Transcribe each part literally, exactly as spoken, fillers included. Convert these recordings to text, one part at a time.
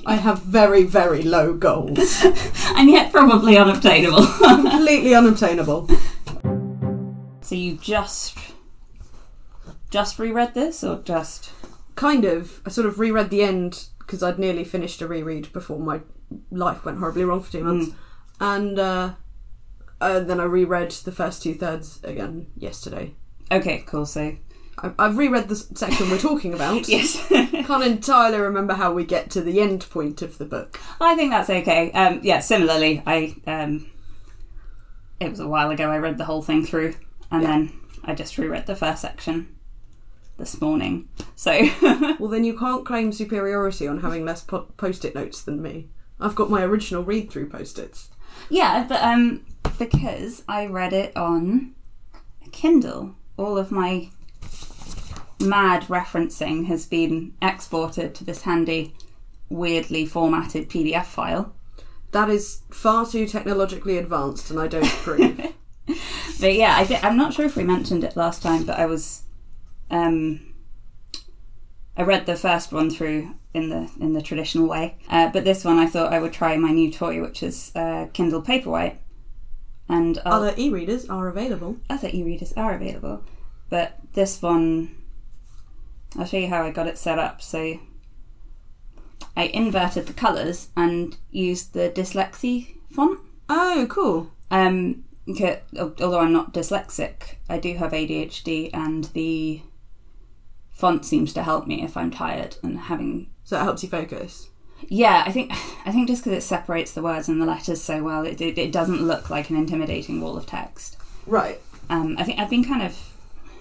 I have very, very low goals. And yet probably unobtainable. Completely unobtainable. So you just... just reread this, or just... Kind of. I sort of reread the end, because I'd nearly finished a reread before my life went horribly wrong for two months. Mm. And uh, uh, then I reread the first two-thirds again yesterday. Okay, cool, so... I, I've reread the section we're talking about. Yes. Can't entirely remember how we get to the end point of the book. I think that's okay. Um, yeah, similarly, I um, it was a while ago I read the whole thing through, and yeah. then I just reread the first section this morning. So well, then you can't claim superiority on having less po- post-it notes than me. I've got my original read-through post-its. Yeah, but um, because I read it on Kindle, all of my mad referencing has been exported to this handy, weirdly formatted P D F file. That is far too technologically advanced, and I don't approve. But yeah, I th- I'm not sure if we mentioned it last time, but I was, um, I read the first one through in the in the traditional way, uh, but this one I thought I would try my new toy, which is uh, Kindle Paperwhite. And I'll, other e-readers are available. Other e-readers are available, but this one, I'll show you how I got it set up. So I inverted the colours and used the Dyslexie font. Oh, cool. Um, okay, although I'm not dyslexic, I do have A D H D, and the font seems to help me if I'm tired and having... So it helps you focus? Yeah, I think I think just because it separates the words and the letters so well, it, it it doesn't look like an intimidating wall of text. Right. Um, I think I've been kind of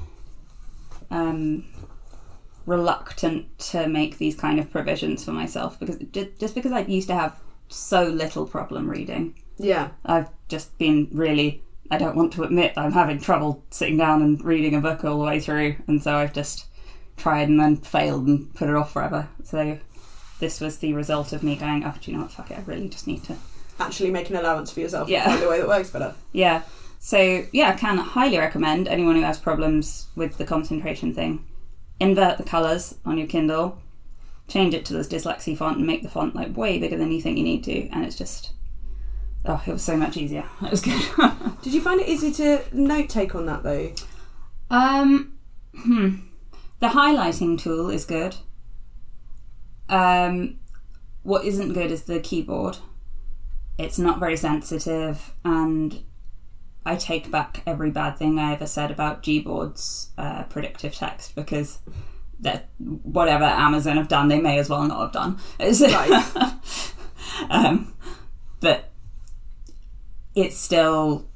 um, reluctant to make these kind of provisions for myself, because just because I used to have so little problem reading. Yeah. I've just been really... I don't want to admit I'm having trouble sitting down and reading a book all the way through, and so I've just tried and then failed and put it off forever. So this was the result of me going, oh, do you know what, fuck it, I really just need to... Actually make an allowance for yourself yeah. and find a way that works better. Yeah. So, yeah, I can highly recommend anyone who has problems with the concentration thing, invert the colours on your Kindle, change it to this Dyslexie font and make the font like way bigger than you think you need to, and it's just... Oh, it was so much easier. It was good. Did you find it easy to note take on that, though? Um, hmm. The highlighting tool is good. Um, what isn't good is the keyboard. It's not very sensitive, and I take back every bad thing I ever said about Gboard's uh, predictive text, because that whatever Amazon have done, they may as well not have done. Right. um, but it's still...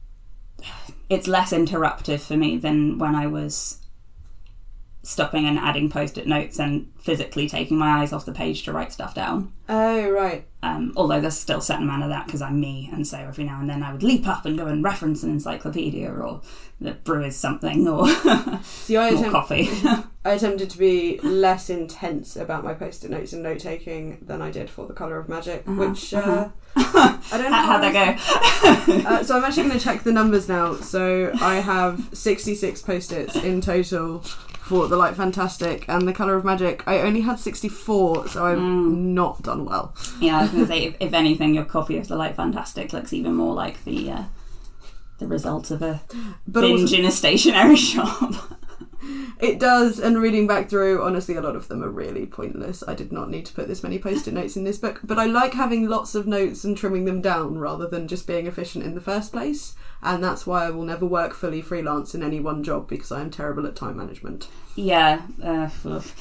It's less interruptive for me than when I was stopping and adding post-it notes and physically taking my eyes off the page to write stuff down. Oh, right. Um, although there's still a certain amount of that because I'm me, and so every now and then I would leap up and go and reference an encyclopedia or the Brewers something or See, I more attempt- coffee. I attempted to be less intense about my post-it notes and note-taking than I did for The Colour of Magic, uh-huh, which... Uh, uh-huh. I don't know. How'd that go? uh, so I'm actually going to check the numbers now. So I have sixty-six post-its in total for The Light Fantastic, and The Colour of Magic I only had sixty-four, so I've mm. not done well. Yeah, I was going to say, if, if anything, your copy of The Light Fantastic looks even more like the uh, the result of a but binge also, in a stationery shop. It does, and reading back through, honestly, a lot of them are really pointless. I did not need to put this many post-it notes in this book, but I like having lots of notes and trimming them down rather than just being efficient in the first place, and that's why I will never work fully freelance in any one job, because I am terrible at time management. Yeah, uh,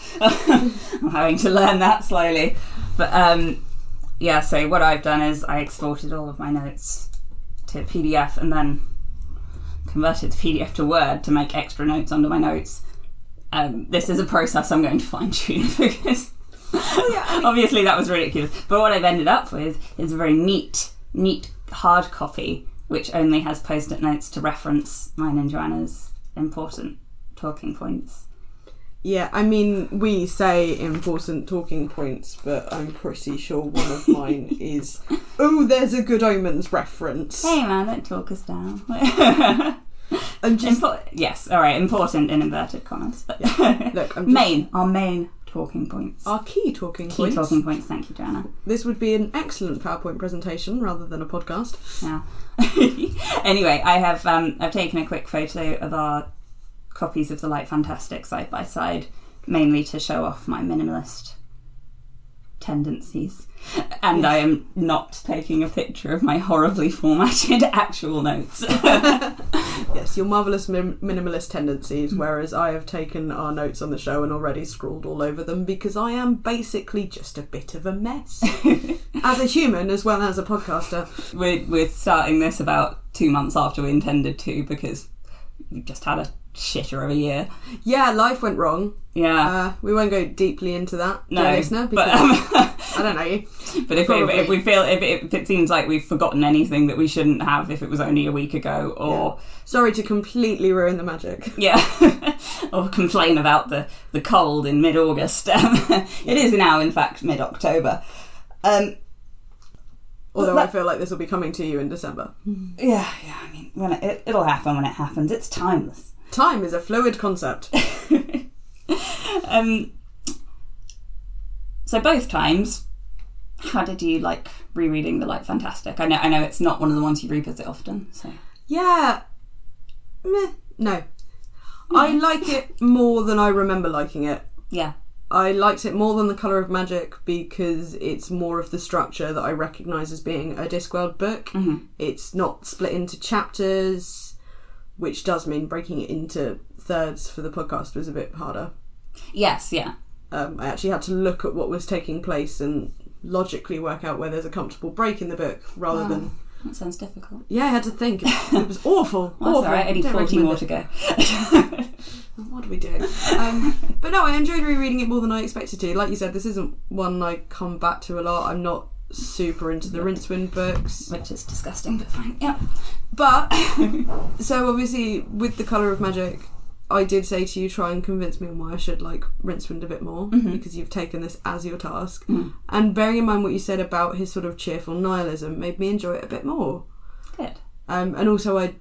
I'm having to learn that slowly. But um, yeah, so what I've done is I exported all of my notes to P D F and then converted the P D F to Word to make extra notes under my notes. Um, this is a process I'm going to fine-tune because oh, yeah, I mean, obviously that was ridiculous. But what I've ended up with is a very neat, neat hard copy which only has post-it notes to reference mine and Joanna's important talking points. Yeah, I mean, we say important talking points, but I'm pretty sure one of mine is, oh, there's a Good Omens reference. Hey man, don't talk us down. I'm just... Impo- yes, alright, important in inverted commas. But yeah. Look, I'm just... Main, our main talking points. Our key talking Key points. talking points, thank you, Joanna. This would be an excellent PowerPoint presentation rather than a podcast. Yeah. Anyway, I have um, I've taken a quick photo of our copies of The Light Fantastic side by side, mainly to show off my minimalist tendencies. And Yes. I am not taking a picture of my horribly formatted actual notes. Yes, your marvellous min- minimalist tendencies, whereas I have taken our notes on the show and already scrawled all over them because I am basically just a bit of a mess. As a human as well as a podcaster. we're, we're starting this about two months after we intended to because we just had a shitter of a year. Yeah, life went wrong. Yeah. Uh, we won't go deeply into that, No, dear listener, but, because um, I don't know you. But if, if, Probably. if we feel if it, if it seems like we've forgotten anything that we shouldn't have if it was only a week ago, or Sorry to completely ruin the magic. yeah, or complain about the, the cold in mid August, um, it is now in fact mid October. Um, Although that- I feel like this will be coming to you in December. yeah, yeah. I mean, when it, it, it'll happen when it happens. It's timeless. Time is a fluid concept. um, so both times, how did you like rereading The Light Fantastic? I know, I know, it's not one of the ones you revisit often. So Yeah. Meh. No. I like it more than I remember liking it. yeah, I liked it more than The Colour of Magic because it's more of the structure that I recognise as being a Discworld book. mm-hmm. It's not split into chapters, which does mean breaking it into thirds for the podcast was a bit harder. yes, yeah. Um, I actually had to look at what was taking place and logically work out where there's a comfortable break in the book rather Wow. than... That sounds difficult. Yeah, I had to think. It was awful. Well, that's awful. alright, only Don't forty recommend more it. to go. What do we do? Um, but no, I enjoyed rereading it more than I expected to. Like you said, this isn't one I come back to a lot. I'm not super into the Rincewind books. Which is disgusting, but fine. Yeah. But, so obviously, with The Colour of Magic, I did say to you, try and convince me on why I should like Rincewind a bit more, Mhm. because you've taken this as your task. Mm. And bearing in mind what you said about his sort of cheerful nihilism made me enjoy it a bit more. Good. Um, and also, I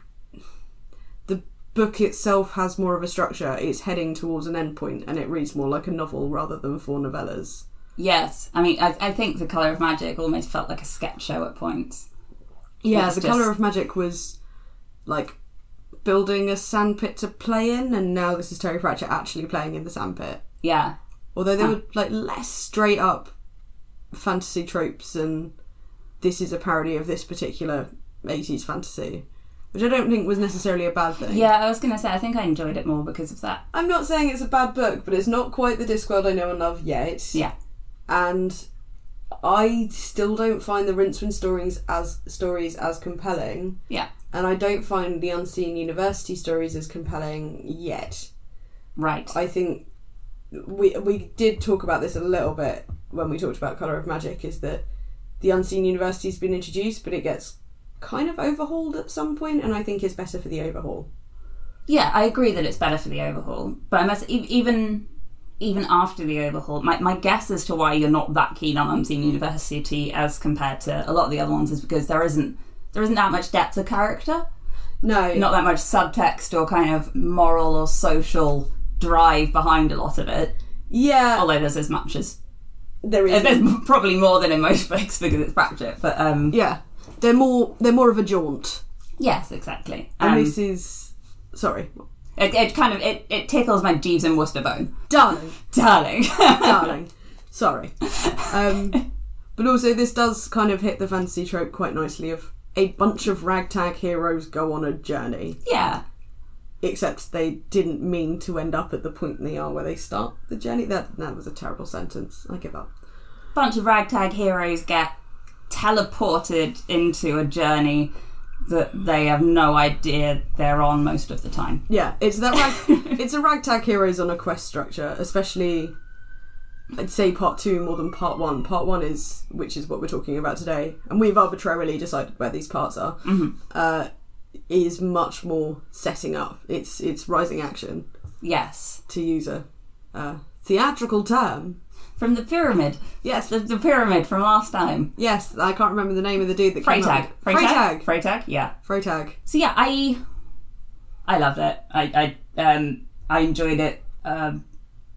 the book itself has more of a structure. It's heading towards an endpoint, and it reads more like a novel rather than four novellas. Yes. I mean, I, I think The Colour of Magic almost felt like a sketch show at points. Yeah, It's The just- Colour of Magic was like building a sandpit to play in, and now this is Terry Pratchett actually playing in the sandpit. Yeah. Although they Huh. were like less straight up fantasy tropes, and this is a parody of this particular eighties fantasy, which I don't think was necessarily a bad thing. Yeah, I was going to say, I think I enjoyed it more because of that. I'm not saying it's a bad book, but it's not quite the Discworld I know and love yet. Yeah. And I still don't find the Rincewind stories as stories as compelling. Yeah. And I don't find the Unseen University stories as compelling yet. Right. I think we we did talk about this a little bit when we talked about Colour of Magic, is that the Unseen University's been introduced, but it gets kind of overhauled at some point, and I think it's better for the overhaul. Yeah, I agree that it's better for the overhaul. But I must, e- even even after the overhaul, my, my guess as to why you're not that keen on Unseen University as compared to a lot of the other ones is because there isn't there isn't that much depth of character. No. Not that much subtext or kind of moral or social drive behind a lot of it. Yeah, Although there's as much as... there is. There's probably more than in most books because it's Pratchett. But um, Yeah, they're more they're more of a jaunt. yes, exactly. And Um, this is... Sorry. it, it kind of... It, it tickles my Jeeves and Worcester bone. Darling. Darling. Darling. Sorry. Um, but also this does kind of hit the fantasy trope quite nicely of a bunch of ragtag heroes go on a journey. Yeah. Except they didn't mean to end up at the point they are where they start the journey. That that was a terrible sentence. I give up. Bunch of ragtag heroes get teleported into a journey that they have no idea they're on most of the time. Yeah, it's that rag- it's a ragtag heroes on a quest structure, especially I'd say part two more than part one. Part one is, which is what we're talking about today, and we've arbitrarily decided where these parts are, Mm-hmm. uh, is much more setting up. It's it's rising action, Yes. to use a uh, theatrical term. From the pyramid. Yes, the, the pyramid from last time. Yes, I can't remember the name of the dude that came Freytag. up. Freytag. Freytag. Freytag, yeah. Freytag. So yeah, I I loved it. I I um I enjoyed it um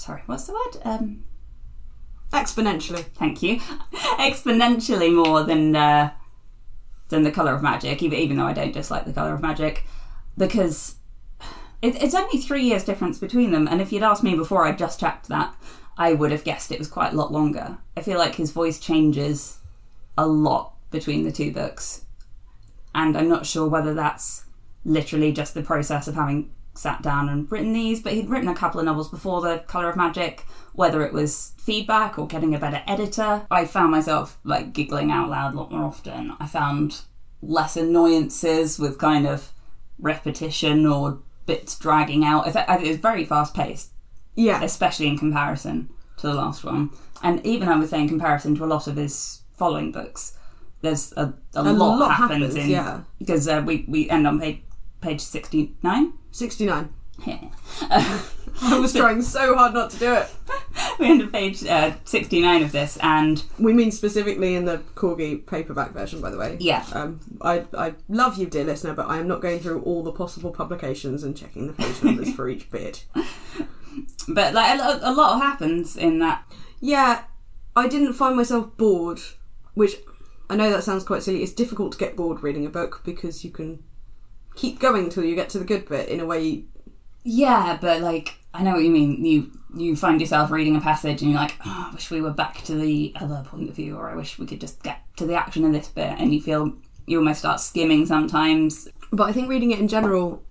sorry, what's the word? Um, Exponentially. Thank you. Exponentially more than uh, than The Colour of Magic, even, even though I don't dislike The Colour of Magic, because it, it's only three years difference between them, and if you'd asked me before I'd just checked that, I would have guessed it was quite a lot longer. I feel like his voice changes a lot between the two books, and I'm not sure whether that's literally just the process of having sat down and written these, but he'd written a couple of novels before The Colour of Magic, whether it was feedback or getting a better editor. I found myself like giggling out loud a lot more often. I found less annoyances with kind of repetition or bits dragging out. It was very fast paced. Yeah. Especially in comparison to the last one. And even I would say in comparison to a lot of his following books, there's a, a, a lot, lot happens, happens in... Yeah. Because uh, we, we end on page, page sixty-nine? sixty-nine. Yeah. I was trying so hard not to do it. We end on page uh, sixty-nine of this, and... We mean specifically in the Corgi paperback version, by the way. Yeah. Um, I, I love you, dear listener, but I am not going through all the possible publications and checking the page numbers for each bit. But like a, a lot happens in that. Yeah, I didn't find myself bored, which I know that sounds quite silly. It's difficult to get bored reading a book because you can keep going till you get to the good bit in a way. Yeah, but like I know what you mean. You you find yourself reading a passage and you're like, oh, I wish we were back to the other point of view, or I wish we could just get to the action in this bit, and you feel you almost start skimming sometimes. But I think reading it in general,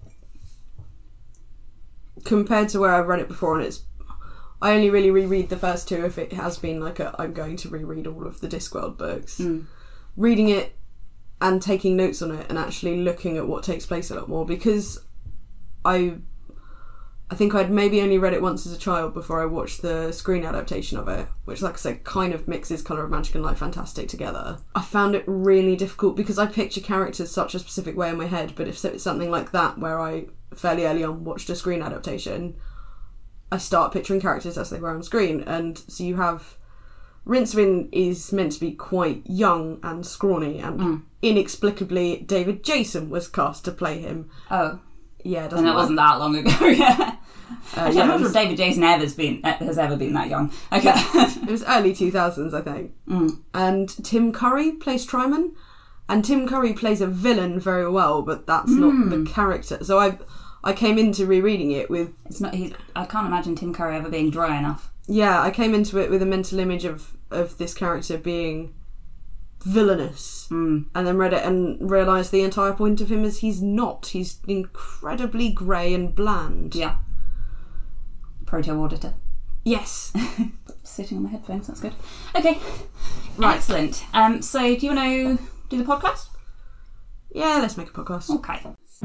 compared to where I've read it before, and it's I only really reread the first two if it has been like a I'm going to reread all of the Discworld books. Mm. Reading it and taking notes on it and actually looking at what takes place a lot more, because I I think I'd maybe only read it once as a child before I watched the screen adaptation of it, which, like I said, kind of mixes Colour of Magic and Light Fantastic together. I found it really difficult because I picture characters such a specific way in my head, but if it's something like that where I fairly early on watched a screen adaptation, I start picturing characters as they were on screen. And so you have Rincewind is meant to be quite young and scrawny, and mm. inexplicably David Jason was cast to play him. Oh. Yeah, and that wasn't that long ago. Yeah. Uh, Actually, yeah, I'm not was, sure David Jason ever's been, has ever been that young. Okay. It was early two thousands, I think. Mm. And Tim Curry plays Tryman. And Tim Curry plays a villain very well, but that's mm. not the character. So I I came into rereading it with... It's not. He's, I can't imagine Tim Curry ever being dry enough. Yeah, I came into it with a mental image of, of this character being villainous, mm. and then read it and realised the entire point of him is he's not. He's incredibly grey and bland. Yeah. Proto auditor. Yes. Sitting on my headphones, that's good. Okay. Right. Excellent. Um, so do you want to do the podcast? Yeah, let's make a podcast. Okay.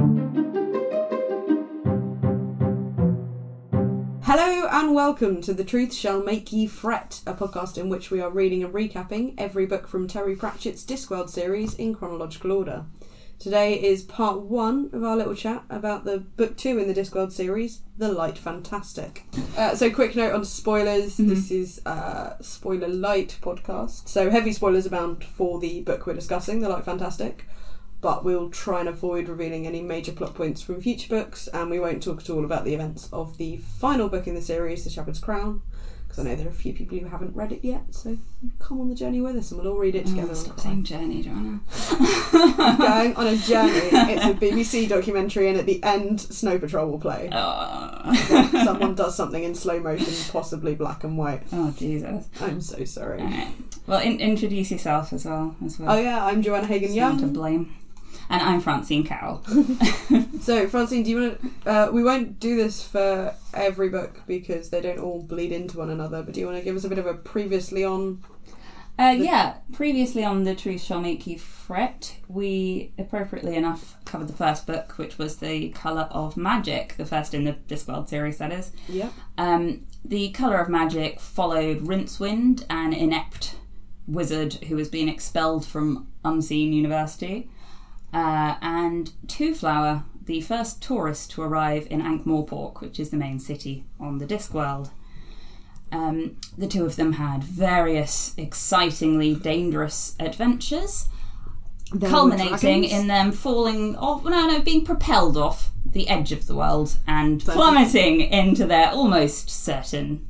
Hello and welcome to The Truth Shall Make Ye Fret, a podcast in which we are reading and recapping every book from Terry Pratchett's Discworld series in chronological order. Today is part one of our little chat about the book two in the Discworld series, The Light Fantastic. Uh, so quick note on spoilers, mm-hmm. This is a spoiler light podcast, so heavy spoilers abound for the book we're discussing, The Light Fantastic. But we'll try and avoid revealing any major plot points from future books, and we won't talk at all about the events of the final book in the series, The Shepherd's Crown, because I know there are a few people who haven't read it yet, so come on the journey with us and we'll all read it together. Oh, stop saying journey, Joanna. Going on a journey. It's a B B C documentary, and at the end, Snow Patrol will play. Oh. Someone does something in slow motion, possibly black and white. Oh, Jesus. I'm so sorry. Right. Well, in- introduce yourself as well. As well. Oh yeah, I'm Joanna Hagen-Young. To blame. And I'm Francine Carroll. So, Francine, do you want to... Uh, we won't do this for every book because they don't all bleed into one another, but do you want to give us a bit of a previously on... Uh, the... Yeah, previously on The Truth Shall Make You Fret, we, appropriately enough, covered the first book, which was The Colour of Magic, the first in the Discworld series, that is. Yeah. Um, the Colour of Magic followed Rincewind, an inept wizard who was being expelled from Unseen University. Uh, and Twoflower, the first tourist to arrive in Ankh-Morpork, which is the main city on the Discworld. Um, the two of them had various excitingly dangerous adventures, there culminating in them falling off, no, no, being propelled off the edge of the world and plummeting into their almost certain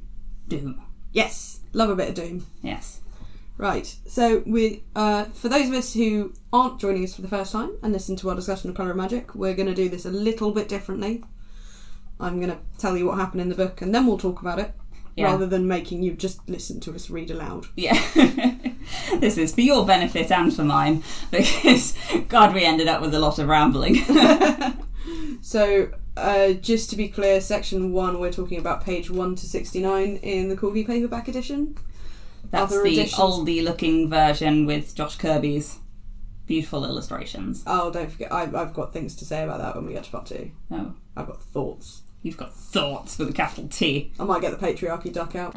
Doom. Yes, love a bit of Doom. Yes. Right, so we, uh, for those of us who aren't joining us for the first time and listen to our discussion of Colour of Magic, we're going to do this a little bit differently. I'm going to tell you what happened in the book and then we'll talk about it, yeah. rather than making you just listen to us read aloud. Yeah. This is for your benefit and for mine, because, God, we ended up with a lot of rambling. So, uh, just to be clear, section one, we're talking about page one to sixty-nine in the Corgi paperback edition. That's Other the editions. oldie-looking version with Josh Kirby's beautiful illustrations. Oh, don't forget, I've, I've got things to say about that when we get to part two. Oh. I've got thoughts. You've got thoughts with a capital T. I might get the patriarchy duck out.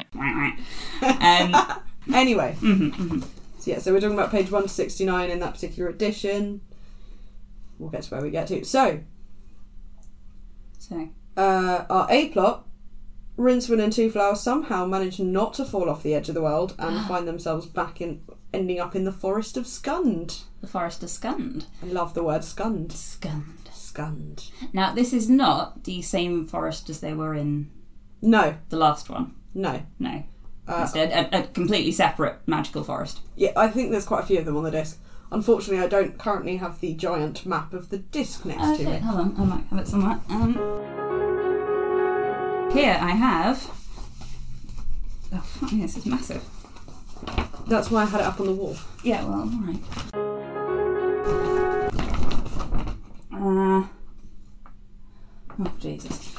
um, anyway. Mm-hmm, mm-hmm. So yeah, so we're talking about page one to sixty-nine in that particular edition. We'll get to where we get to. So, so. Uh, our A-plot, Rincewind and Two Flowers somehow manage not to fall off the edge of the world and find themselves back in, ending up in the Forest of Skund. The Forest of Skund. I love the word Skund. Skund. Skund. Now, this is not the same forest as they were in... No. The last one. No. No. Uh, Instead, a, a completely separate magical forest. Yeah, I think there's quite a few of them on the disc. Unfortunately, I don't currently have the giant map of the disc next oh, to okay. me. Hold on, I might have it somewhere. Um, here I have... Oh, fuck me, this is massive. That's why I had it up on the wall. Yeah, well, alright. Uh, oh, Jesus.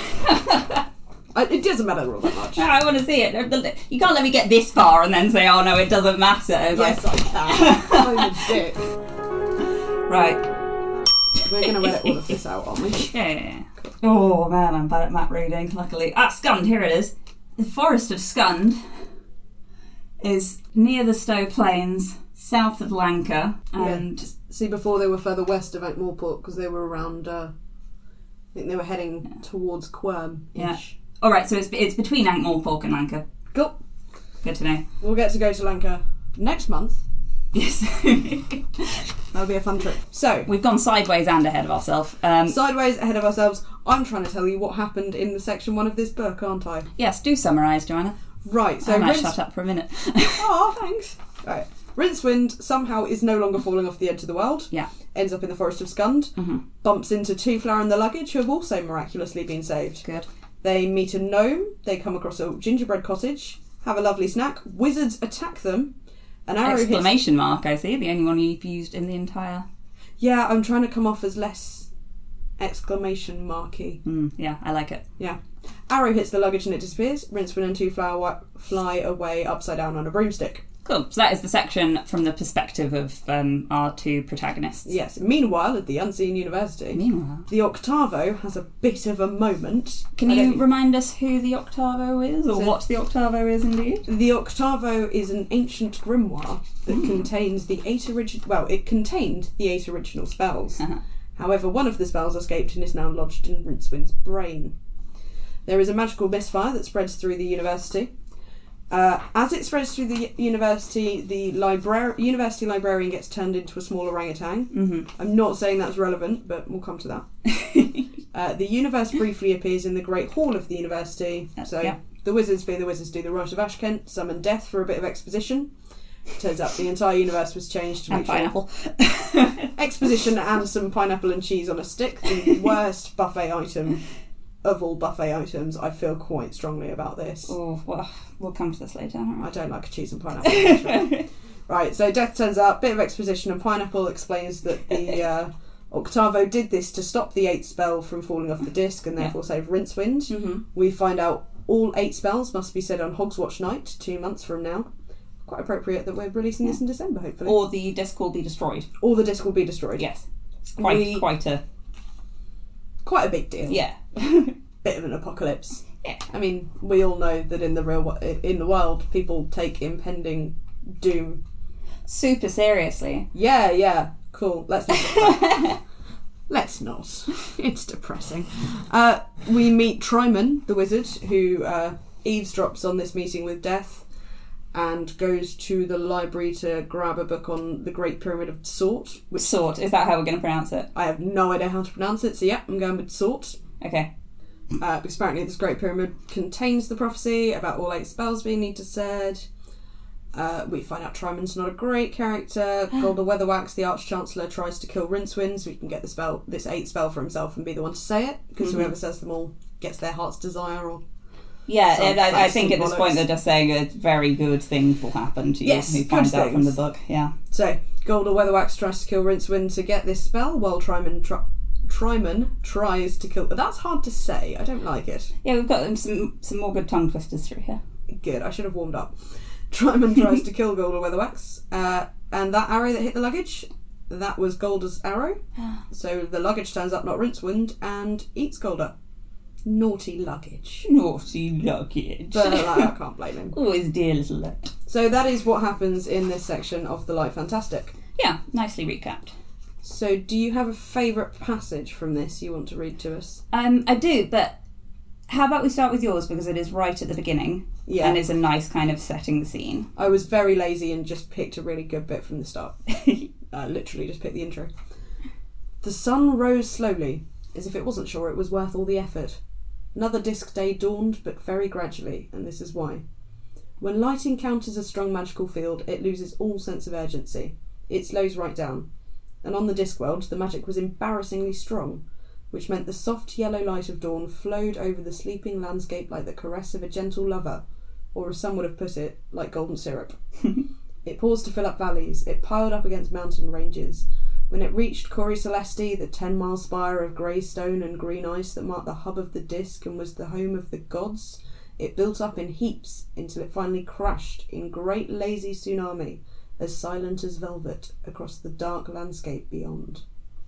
I, it doesn't matter all that much. No, I want to see it. You can't let me get this far and then say, oh no, it doesn't matter. Yes, like, I can. I'm a dick. Right. We're going to edit all of this out, aren't we? Yeah, yeah, yeah. Oh man, I'm bad at map reading, luckily. Ah, Skund, here it is. The Forest of Skund is near the Stowe Plains, south of Lanka, and... Yeah. See, before they were further west of Ankh-Morpork, because they were around, uh, I think they were heading yeah. towards Quirm-ish. Yeah. Alright, so it's it's between Ankh-Morpork and Lanka. Cool. Good to know. We'll get to go to Lanka next month. Yes. That'll be a fun trip. So, we've gone sideways and ahead of ourselves. Um, sideways, ahead of ourselves. I'm trying to tell you what happened in the section one of this book, aren't I? Yes, do summarise, Joanna. Right, so... I might Rince... shut up for a minute. Oh, thanks. Right. Rincewind somehow is no longer falling off the edge of the world. Yeah. Ends up in the Forest of Skund. Mm-hmm. Bumps into Two Flower and the luggage, who have also miraculously been saved. Good. They meet a gnome. They come across a gingerbread cottage. Have a lovely snack. Wizards attack them. An arrow Exclamation hits... mark, I see. The only one you've used in the entire... Yeah, I'm trying to come off as less exclamation marky. Mm, yeah, I like it. Yeah. Arrow hits the luggage and it disappears. Rincewind and Two Flower fly away upside down on a broomstick. Cool. So that is the section from the perspective of um, our two protagonists. Yes. Meanwhile, at the Unseen University, Meanwhile, the Octavo has a bit of a moment. Can you remind us who the Octavo is, or so what the Octavo is indeed? The Octavo is an ancient grimoire that mm. contains the eight original... Well, it contained the eight original spells. Uh-huh. However, one of the spells escaped and is now lodged in Rincewind's brain. There is a magical misfire that spreads through the university. Uh, as it spreads through the university, the libra- university librarian gets turned into a small orangutan. Mm-hmm. I'm not saying that's relevant, but we'll come to that. uh, the universe briefly appears in the Great Hall of the university. So yeah. the wizards, being the wizards, do the Rite of Ashkent, summon death for a bit of exposition. Turns out the entire universe was changed to and make pineapple. Sure. Exposition and some pineapple and cheese on a stick. The worst buffet item of all buffet items. I feel quite strongly about this. Oh, well, we'll come to this later. I don't like cheese and pineapple. Right, so death turns up, bit of exposition, and pineapple explains that the uh, Octavo did this to stop the eighth spell from falling off the disc and therefore yeah. save Rincewind. Mm-hmm. We find out all eight spells must be said on Hogswatch Night, two months from now. Quite appropriate that we're releasing yeah. this in December, hopefully. Or the disc will be destroyed. Or the disc will be destroyed. Yes. Quite, we, quite a... Quite a big deal. Yeah. Bit of an apocalypse. Yeah. I mean, we all know that in the real in the world, people take impending doom super seriously. Yeah, yeah. Cool. Let's not. Let's not. It's depressing. Uh, we meet Tryman, the wizard, who uh, eavesdrops on this meeting with Death and goes to the library to grab a book on the Great Pyramid of Sort. Which Sort. Is that how we're going to pronounce it? I have no idea how to pronounce it, so yeah, I'm going with Sort. Okay. Uh, because apparently this Great Pyramid contains the prophecy about all eight spells being needed said. Uh, we find out Trymon's not a great character. Golda Weatherwax, the Arch-Chancellor, tries to kill Rincewind so he can get the spell, this eight spell for himself and be the one to say it, because mm-hmm. whoever says them all gets their heart's desire. Or yeah, and I, I think at this point they're just saying a very good thing will happen to you. Yes, who finds out from the book. Yeah. So Golda Weatherwax tries to kill Rincewind to get this spell, while Trymon tr- Trymon tries to kill. That's hard to say. I don't like it. Yeah, we've got some some more good tongue twisters through here. Good. I should have warmed up. Trymon tries to kill Golda Weatherwax, uh, and that arrow that hit the luggage, that was Golda's arrow. So the luggage turns up, not Rincewind, and eats Golda. Naughty luggage. Naughty luggage. But like, I can't blame him. Always dear little look. So that is what happens in this section of The Light Fantastic. Yeah, nicely recapped. So do you have a favourite passage from this you want to read to us? Um, I do, but how about we start with yours, because it is right at the beginning. Yeah. And is a nice kind of setting the scene. I was very lazy and just picked a really good bit from the start. uh, literally just picked the intro. The sun rose slowly, as if it wasn't sure it was worth all the effort. Another disk day dawned, but very gradually, and this is why. When light encounters a strong magical field, it loses all sense of urgency. It slows right down. And on the Discworld, the magic was embarrassingly strong, which meant the soft yellow light of dawn flowed over the sleeping landscape like the caress of a gentle lover, or as some would have put it, like golden syrup. It paused to fill up valleys, it piled up against mountain ranges. When it reached Cori Celesti, the ten-mile spire of grey stone and green ice that marked the hub of the disc and was the home of the gods, it built up in heaps until it finally crashed in great lazy tsunami, as silent as velvet, across the dark landscape beyond.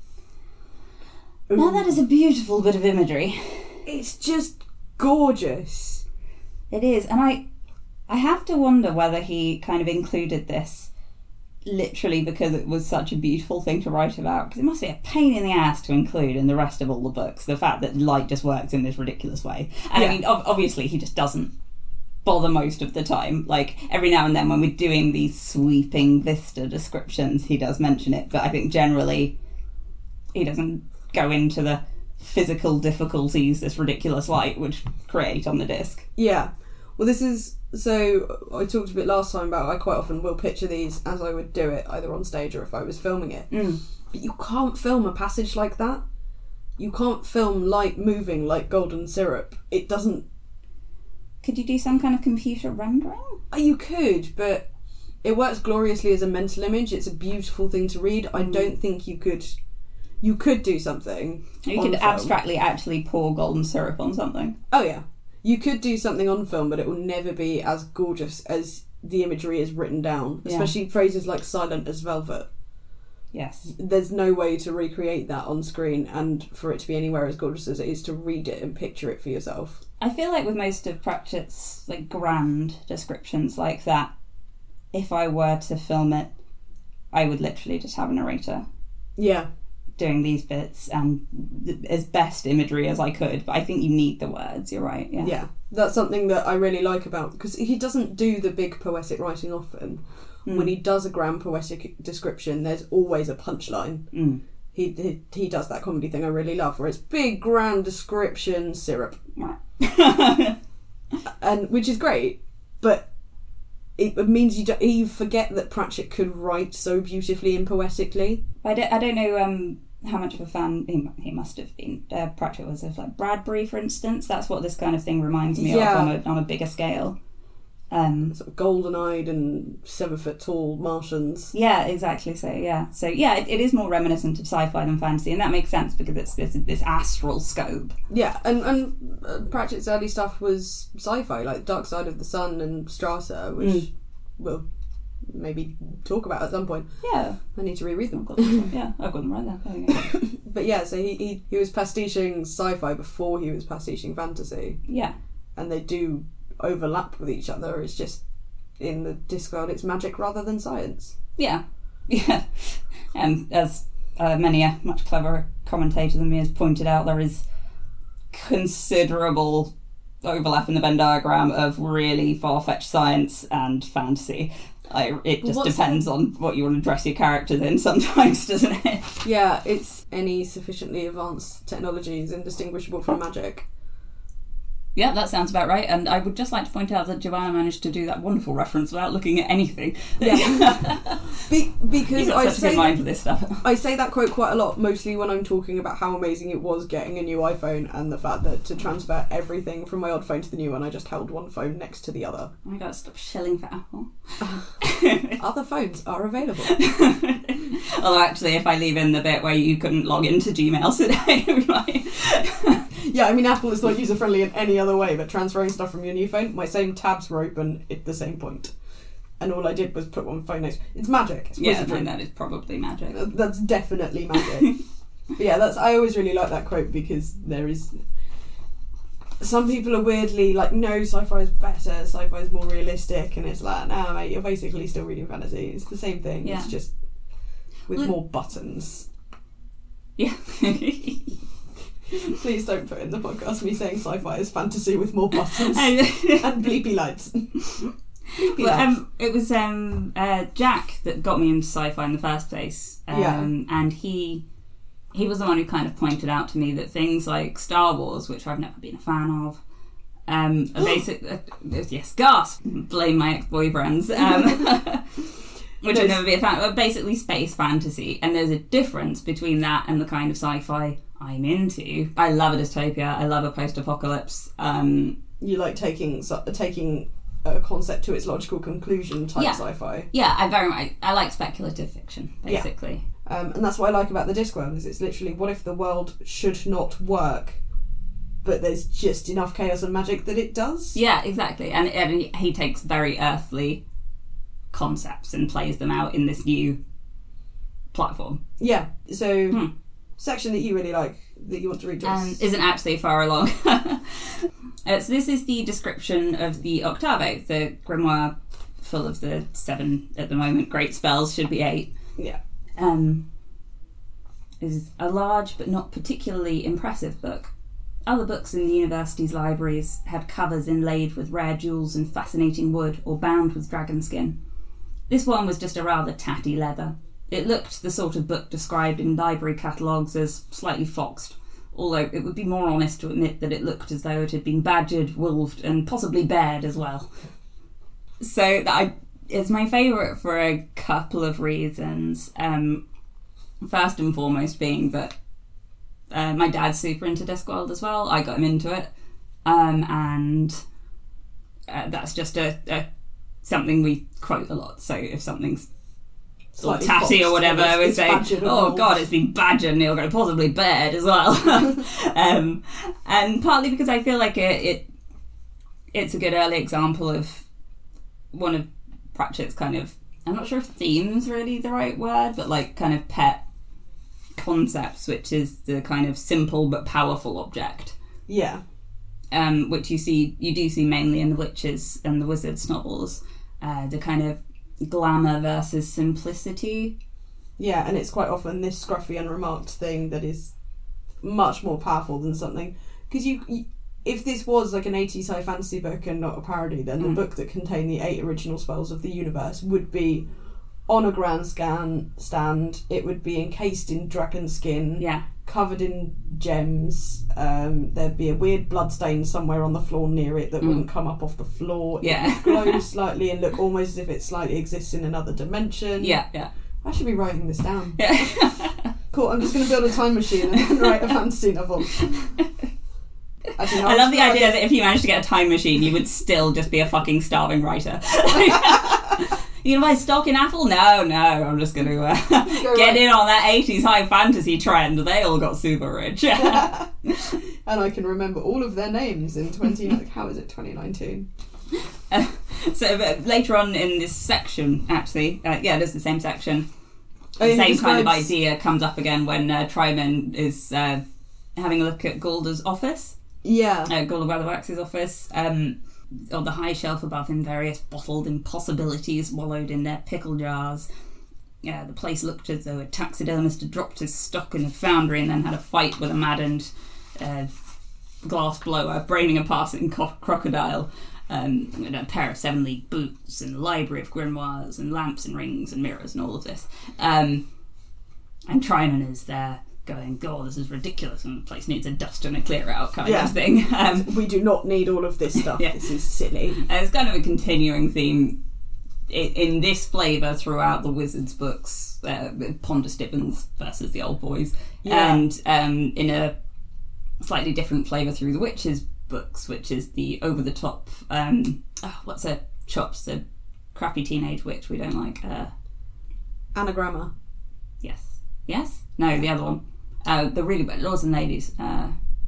Now that is a beautiful bit of imagery. It's just gorgeous. It is, and I I have to wonder whether he kind of included this literally because it was such a beautiful thing to write about, because it must be a pain in the ass to include in the rest of all the books, the fact that light just works in this ridiculous way. And yeah. I mean, ob- obviously he just doesn't bother most of the time. Like, every now and then when we're doing these sweeping vista descriptions, he does mention it, but I think generally he doesn't go into the physical difficulties this ridiculous light would create on the disc. Yeah. Well, this is... So, I talked a bit last time about I quite often will picture these as I would do it, either on stage or if I was filming it. Mm. But you can't film a passage like that. You can't film light moving like golden syrup. It doesn't... Could you do some kind of computer rendering? You could, but it works gloriously as a mental image. It's a beautiful thing to read. Mm. I don't think you could... You could do something. You could film. Abstractly actually pour golden syrup on something. Oh, yeah. You could do something on film, but it will never be as gorgeous as the imagery is written down. Yeah. Especially phrases like silent as velvet. Yes. There's no way to recreate that on screen and for it to be anywhere as gorgeous as it is to read it and picture it for yourself. I feel like with most of Pratchett's like grand descriptions like that, if I were to film it, I would literally just have a narrator. Yeah. Doing these bits and th- as best imagery as I could, but I think you need the words. You're right. Yeah, yeah, that's something that I really like about, because he doesn't do the big poetic writing often. Mm. When he does a grand poetic description, there's always a punchline. Mm. He, he he does that comedy thing I really love, where it's big grand description, syrup, and which is great, but it means you, you forget that Pratchett could write so beautifully and poetically. I don't, I don't know um, how much of a fan he, he must have been. Uh, Pratchett was of like Bradbury, for instance. That's what this kind of thing reminds me yeah. of on a, on a bigger scale. Um, sort of golden-eyed and seven-foot-tall Martians. Yeah, exactly. So yeah, so yeah, it, it is more reminiscent of sci-fi than fantasy, and that makes sense because it's this this astral scope. Yeah, and and uh, Pratchett's early stuff was sci-fi, like Dark Side of the Sun and Strata, which mm. we'll maybe talk about at some point. Yeah, I need to reread them. I've got them yeah, I've got them right there. There you go. But yeah, so he, he he was pastiching sci-fi before he was pastiching fantasy. Yeah, and they do overlap with each other. It's just in the Discworld it's magic rather than science. Yeah, yeah. And as uh, many a much cleverer commentator than me has pointed out, there is considerable overlap in the Venn diagram of really far-fetched science and fantasy. I, it just What's depends the... on what you want to dress your characters in sometimes, doesn't it? Yeah, it's any sufficiently advanced technology is indistinguishable from magic. Yeah, that sounds about right. And I would just like to point out that Joanna managed to do that wonderful reference without looking at anything. Yeah. Be- because You've got I such a say good mind that, for this stuff. I say that quote quite a lot, mostly when I'm talking about how amazing it was getting a new iPhone and the fact that to transfer everything from my old phone to the new one, I just held one phone next to the other. Oh my god, stop shilling for Apple. Other phones are available. Although actually, if I leave in the bit where you couldn't log into Gmail today, we might... Yeah, I mean, Apple is not user-friendly in any other way, but transferring stuff from your new phone, my same tabs were open at the same point. And all I did was put one phone next. It's magic. It's yeah, no, that is probably magic. That's definitely magic. But yeah, that's. I always really like that quote because there is... Some people are weirdly like, no, sci-fi is better, sci-fi is more realistic, and it's like, nah, mate, you're basically still reading fantasy. It's the same thing. Yeah. It's just with well, more buttons. Yeah. Please don't put in the podcast me saying sci-fi is fantasy with more buttons and bleepy lights. bleepy well, lights. Um, it was um, uh, Jack that got me into sci-fi in the first place. Um, Yeah. And he he was the one who kind of pointed out to me that things like Star Wars, which I've never been a fan of, um, are basic... Uh, yes, gasp! Blame my ex-boyfriends. Um, which I've never been a fan of. Basically space fantasy. And there's a difference between that and the kind of sci-fi I'm into. I love a dystopia. I love a post-apocalypse. Um, you like taking so, taking a concept to its logical conclusion type yeah. sci-fi. Yeah, I very much. I like speculative fiction, basically. Yeah. Um, and that's what I like about the Discworld, is it's literally, what if the world should not work, but there's just enough chaos and magic that it does? Yeah, exactly. And, and he, he takes very earthly concepts and plays them out in this new platform. Yeah. So, hmm. section that you really like, that you want to read to us. Um, isn't actually far along. uh, so this is the description of the Octavo, the grimoire full of the seven, at the moment, great spells, should be eight. Yeah. Um, is a large but not particularly impressive book. Other books in the university's libraries had covers inlaid with rare jewels and fascinating wood or bound with dragon skin. This one was just a rather tatty leather. It looked the sort of book described in library catalogues as slightly foxed, although it would be more honest to admit that it looked as though it had been badgered, wolved, and possibly bared as well. So that I, it's my favourite for a couple of reasons. Um, first and foremost being that uh, my dad's super into Discworld as well. I got him into it. Um, and uh, that's just a, a something we quote a lot. So if something's or tatty or whatever, we say, oh god, it's been badgered, and it'll go possibly bared as well. um, and partly because I feel like it, it it's a good early example of one of Pratchett's kind of, I'm not sure if theme's really the right word, but like kind of pet concepts, which is the kind of simple but powerful object. Yeah. Um, which you see, you do see mainly in the Witches and the Wizards novels, uh, the kind of glamour versus simplicity. Yeah, and it's quite often this scruffy unremarked thing that is much more powerful than something. Because you, you, if this was like an eighties high fantasy book and not a parody, then mm. the book that contained the eight original spells of the universe would be on a grand scan stand. It would be encased in dragon skin. Yeah. Covered in gems. Um, there'd be a weird blood stain somewhere on the floor near it that mm. wouldn't come up off the floor. It Yeah. would glow slightly and look almost as if it slightly exists in another dimension. Yeah, yeah. I should be writing this down. Yeah. Cool, I'm just going to build a time machine and then write a fantasy novel. Actually, no, I love the I idea guess... that if you managed to get a time machine, you would still just be a fucking starving writer. You know, buy stock in Apple? No, no, I'm just going to uh, get right. in on that eighties high fantasy trend. They all got super rich. And I can remember all of their names in twenty. How is it, twenty nineteen? Uh, so but later on in this section, actually, uh, yeah, there's the same section. Oh, the same describes... kind of idea comes up again when uh, Tryman is uh, having a look at Gulda's office. Yeah. Uh, Gulda Weatherwax's office. Um, on the high shelf above him, various bottled impossibilities wallowed in their pickle jars. Uh, the place looked as though a taxidermist had dropped his stock in a foundry and then had a fight with a maddened uh, glass blower, braining a passing co- crocodile. Um, and a pair of seven-league boots and a library of grimoires and lamps and rings and mirrors and all of this. Um, and Tryman is there going, God, this is ridiculous, and the place needs a dust and a clear out kind Yeah. of thing. Um, We do not need all of this stuff. Yeah. This is silly. and it's kind of a continuing theme in, in this flavour throughout the Wizards books, uh, with Ponder Stibbons versus the Old Boys, Yeah. and um, in a slightly different flavour through the Witches books, which is the over-the-top, um, oh, what's her chops, the crappy teenage witch we don't like. Uh, Anagramma. yes. Yes? No, the other one. Uh, the really bad Lords and Ladies. Uh,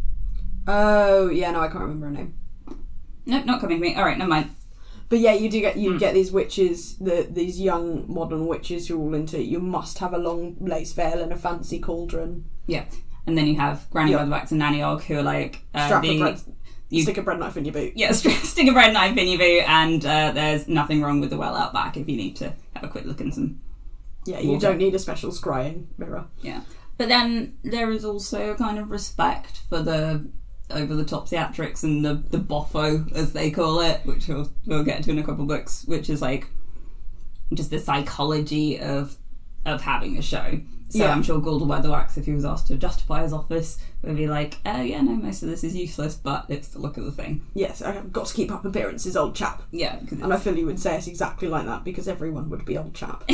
Oh, yeah, no, I can't remember her name. nope, not coming to me. All right, never mind. But yeah, you do get you Mm. get these witches, the these young modern witches who are all into it. You must have a long lace veil and a fancy cauldron. Yeah. And then you have Granny Yeah. Weatherwax and Nanny Og, who are like... Uh, Strap the, a bread, you- stick a bread knife in your boot. Yeah, st- stick a bread knife in your boot, and uh, there's nothing wrong with the well out back if you need to have a quick look and some... Yeah, you Water. don't need a special scrying mirror. Yeah. But then there is also a kind of respect for the over-the-top theatrics and the, the boffo, as they call it, which we'll, we'll get to in a couple of books, which is like just the psychology of of having a show. So Yeah. I'm sure Galdor Weatherwax, if he was asked to justify his office, would be like, oh yeah, no, most of this is useless, but it's the look of the thing. Yes, I've got to keep up appearances, old chap. Yeah, because And I feel you would say it exactly like that because everyone would be old chap.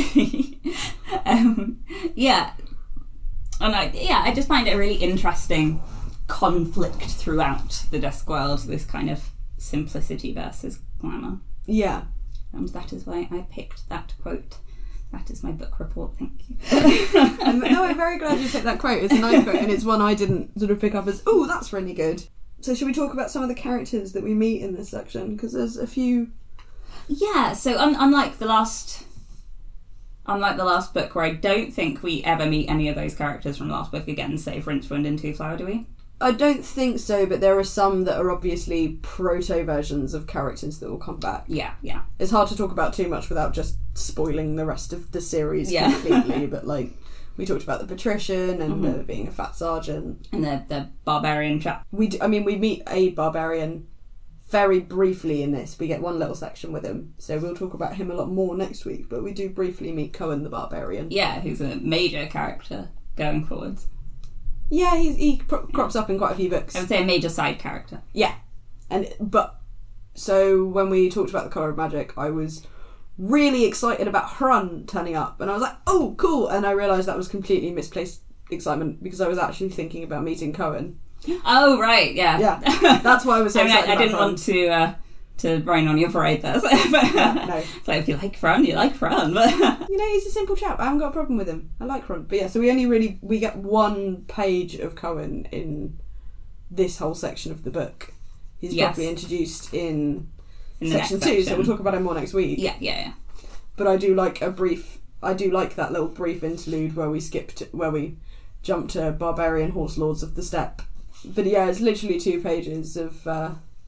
um, yeah, and I yeah, I just find it a really interesting conflict throughout the Dusk World. This kind of simplicity versus glamour. Yeah. And that is why I picked that quote. That is my book report. Thank you. Um, no, I'm very glad you picked that quote. It's a nice quote, and it's one I didn't sort of pick up as, oh, that's really good. So should we talk about some of the characters that we meet in this section? Because there's a few... Yeah. So un- unlike the last. Unlike the last book, where I don't think we ever meet any of those characters from last book again, save Rincewind and Two Flower, do we? I don't think so, but there are some that are obviously proto-versions of characters that will come back. Yeah, yeah. It's hard to talk about too much without just spoiling the rest of the series Yeah. completely, but like, we talked about the patrician and Mhm. uh, being a fat sergeant. And the the barbarian chap. We, do, I mean, we meet a barbarian very briefly in this. We get one little section with him, so we'll talk about him a lot more next week, but we do briefly meet Cohen the barbarian. Yeah, who's a major character going forwards. Yeah, he's, he pro- crops up in quite a few books. I would say a major side character. Yeah, and but so when we talked about the Colour of Magic, I was really excited about Hrun turning up, and I was like, "Oh, cool!" And I realised that was completely misplaced excitement because I was actually thinking about meeting Cohen. Oh right, yeah, Yeah, that's why I was so I mean, excited I, I about didn't Hrun. want to uh, to rain on your parade there. So, No. so if you like Fran, you like Fran. But You know, he's a simple chap. I haven't got a problem with him. I like Hrun. But yeah, so we only really we get one page of Cohen in this whole section of the book. He's Yes. probably introduced in, in the section next two, so section. we'll talk about him more next week. Yeah, yeah, yeah. But I do like a brief. I do like that little brief interlude where we skipped, where we jump to barbarian horse lords of the steppe. But yeah, it's literally two pages of uh,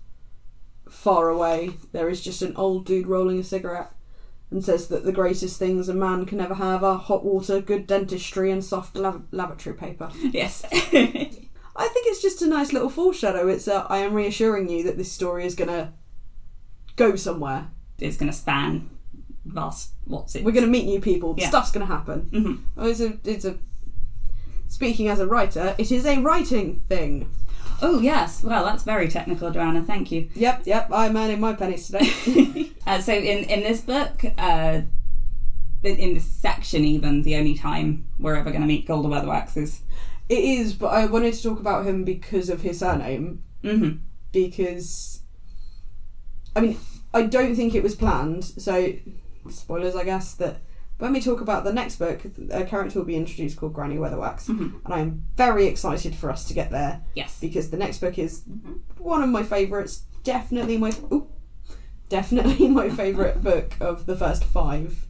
far away. There is just an old dude rolling a cigarette and says that the greatest things a man can ever have are hot water, good dentistry, and soft lav- lavatory paper. Yes. I think it's just a nice little foreshadow. It's uh, I am reassuring you that this story is gonna go somewhere. It's going to span vast. What's it? We're gonna meet new people. Yeah. Stuff's gonna happen. Mhm. Oh, it's a, it's a. Speaking as a writer, it is a writing thing. Oh yes. Well, that's very technical, Joanna. Thank you. Yep, yep. I'm earning my pennies today. Uh, so in in this book, uh, in in this section, even the only time we're ever going to meet Galdor Weatherwax is. It is, but I wanted to talk about him because of his surname. Mm-hmm. Because, I mean, I don't think it was planned. So, spoilers, I guess, that when we talk about the next book, a character will be introduced called Granny Weatherwax, Mhm. and I am very excited for us to get there. Yes. Because the next book is one of my favourites. Definitely my ooh, definitely my favourite book of the first five.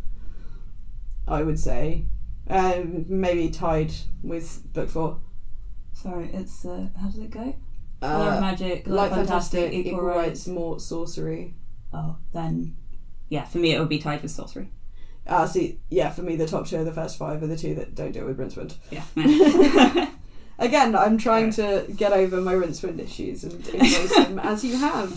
I would say, um, maybe tied with book four. Sorry, it's uh, how does it go? Colour of Uh, Magic, Light Light Fantastic, Fantastic, Equal Rights, Mort, Sorcery. Oh, then yeah, for me it would be tied with Sorcery. Uh, see, yeah, for me the top two of the first five are the two that don't deal with Rincewind. Yeah. Again, I'm trying to get over my Rincewind issues and embrace them as you have.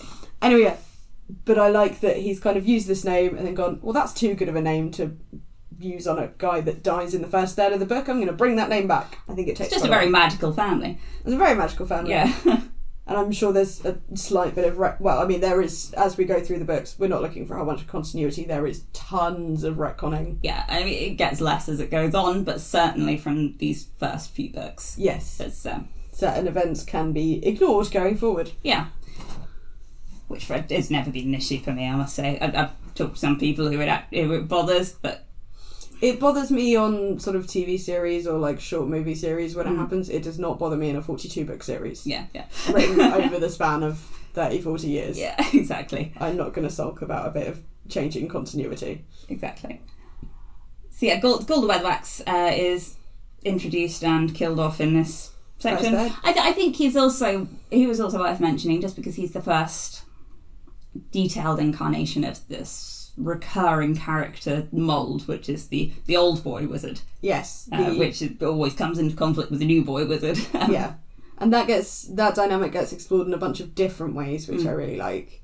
Anyway, yeah. But I like that he's kind of used this name and then gone, well, that's too good of a name to views on a guy that dies in the first third of the book. I'm going to bring that name back. I think it takes It's just a very magical family. It's a very magical family. Yeah. And I'm sure there's a slight bit of... Re- well, I mean, there is... As we go through the books, we're not looking for a whole bunch of continuity. There is tons of retconning. Yeah, I mean, it gets less as it goes on, but certainly from these first few books. Yes. There's, um, certain events can be ignored going forward. Yeah. Which has never been an issue for me, I must say. I, I've talked to some people who it, who it bothers, but... It bothers me on sort of T V series or like short movie series when mm. it happens. It does not bother me in a forty-two book series. Yeah, yeah. Written over the span of thirty, forty years. Yeah, exactly. I'm not going to sulk about a bit of changing continuity. Exactly. So yeah, Gold, Gulder Weatherwax uh, is introduced and killed off in this section. I, th- I think he's also, he was also worth mentioning just because he's the first detailed incarnation of this recurring character mould, which is the the old boy wizard. Yes, the... uh, which always comes into conflict with the new boy wizard. Yeah, and that gets that dynamic gets explored in a bunch of different ways, which mm. I really like.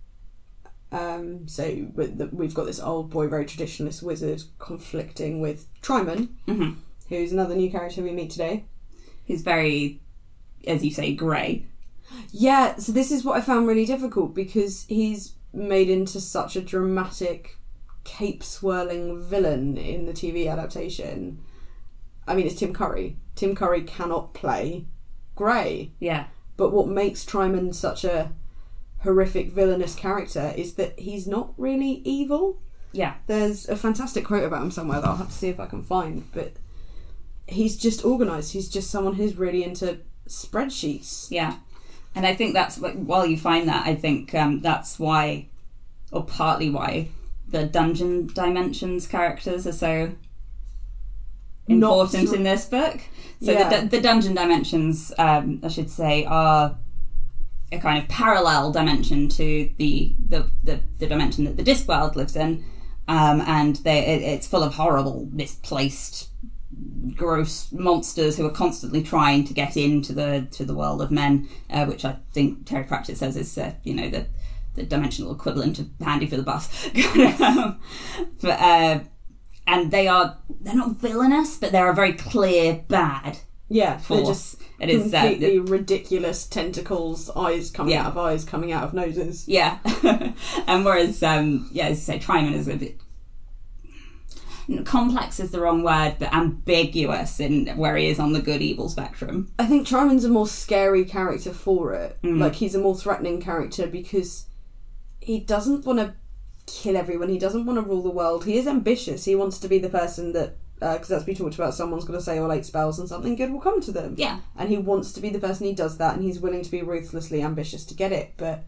Um, so with the, we've got this old boy, very traditionalist wizard conflicting with Tryman, mm-hmm. who's another new character we meet today. Who's very, as you say, grey. Yeah, so this is what I found really difficult because he's made into such a dramatic, cape-swirling villain in the T V adaptation. I mean, it's Tim Curry. Tim Curry cannot play grey. Yeah. But what makes Tryman such a horrific, villainous character is that he's not really evil. Yeah. There's a fantastic quote about him somewhere that I'll have to see if I can find, but he's just organised. He's just someone who's really into spreadsheets. Yeah. And I think that's, while you find that, I think um, that's why, or partly why, the Dungeon Dimensions characters are so important Not, in this book. So yeah. the, the Dungeon Dimensions, um, I should say, are a kind of parallel dimension to the the, the, the dimension that the Discworld lives in. Um, and they, it, it's full of horrible, misplaced, gross monsters who are constantly trying to get into the to the world of men, uh, which I think Terry Pratchett says is uh, you know the the dimensional equivalent of handy for the bus. um, but uh, and they are they're not villainous, but they're a very clear bad. Yeah, force. They're just it is completely uh, ridiculous tentacles, eyes coming yeah. out of eyes, coming out of noses. Yeah, and whereas um, yeah, as you say, Tryman is a bit. Complex is the wrong word, but ambiguous in where he is on the good-evil spectrum. I think Tryman's a more scary character for it. Mm. Like, he's a more threatening character because he doesn't want to kill everyone. He doesn't want to rule the world. He is ambitious. He wants to be the person that, because uh, as we talked about, someone's going to say all eight spells and something good will come to them. Yeah. And he wants to be the person who does that, and he's willing to be ruthlessly ambitious to get it, but...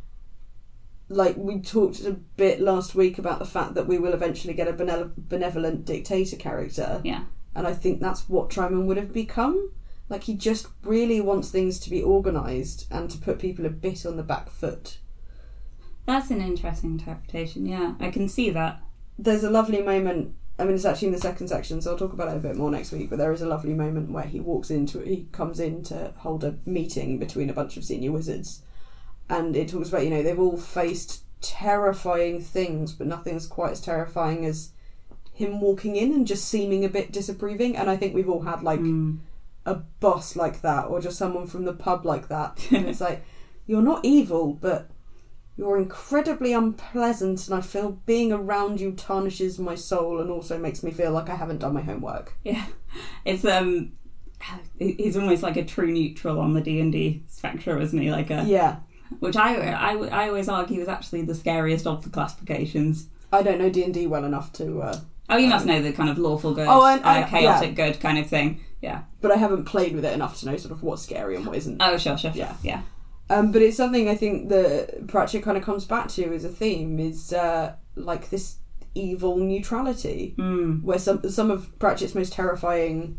Like, we talked a bit last week about the fact that we will eventually get a benevol- benevolent dictator character. Yeah. And I think that's what Tryman would have become. Like, he just really wants things to be organised and to put people a bit on the back foot. That's an interesting interpretation, yeah. I can see that. There's a lovely moment, I mean, it's actually in the second section, so I'll talk about it a bit more next week, but there is a lovely moment where he walks into it, he comes in to hold a meeting between a bunch of senior wizards. And it talks about, you know, they've all faced terrifying things, but nothing's quite as terrifying as him walking in and just seeming a bit disapproving. And I think we've all had, like, mm. a boss like that, or just someone from the pub like that. And it's like, you're not evil, but you're incredibly unpleasant, and I feel being around you tarnishes my soul and also makes me feel like I haven't done my homework. Yeah. It's, um... he's almost like a true neutral on the D and D spectrum, isn't he? Like a... Yeah. Which I, I, I always argue is actually the scariest of the classifications. I don't know D and D well enough to... Uh, oh, you um, must know the kind of lawful good, oh, and, and, uh, chaotic yeah. good kind of thing. Yeah. But I haven't played with it enough to know sort of what's scary and what isn't. Oh, sure, sure, yeah. yeah. Um, but it's something I think that Pratchett kind of comes back to as a theme, is uh, like this evil neutrality, mm. where some some of Pratchett's most terrifying...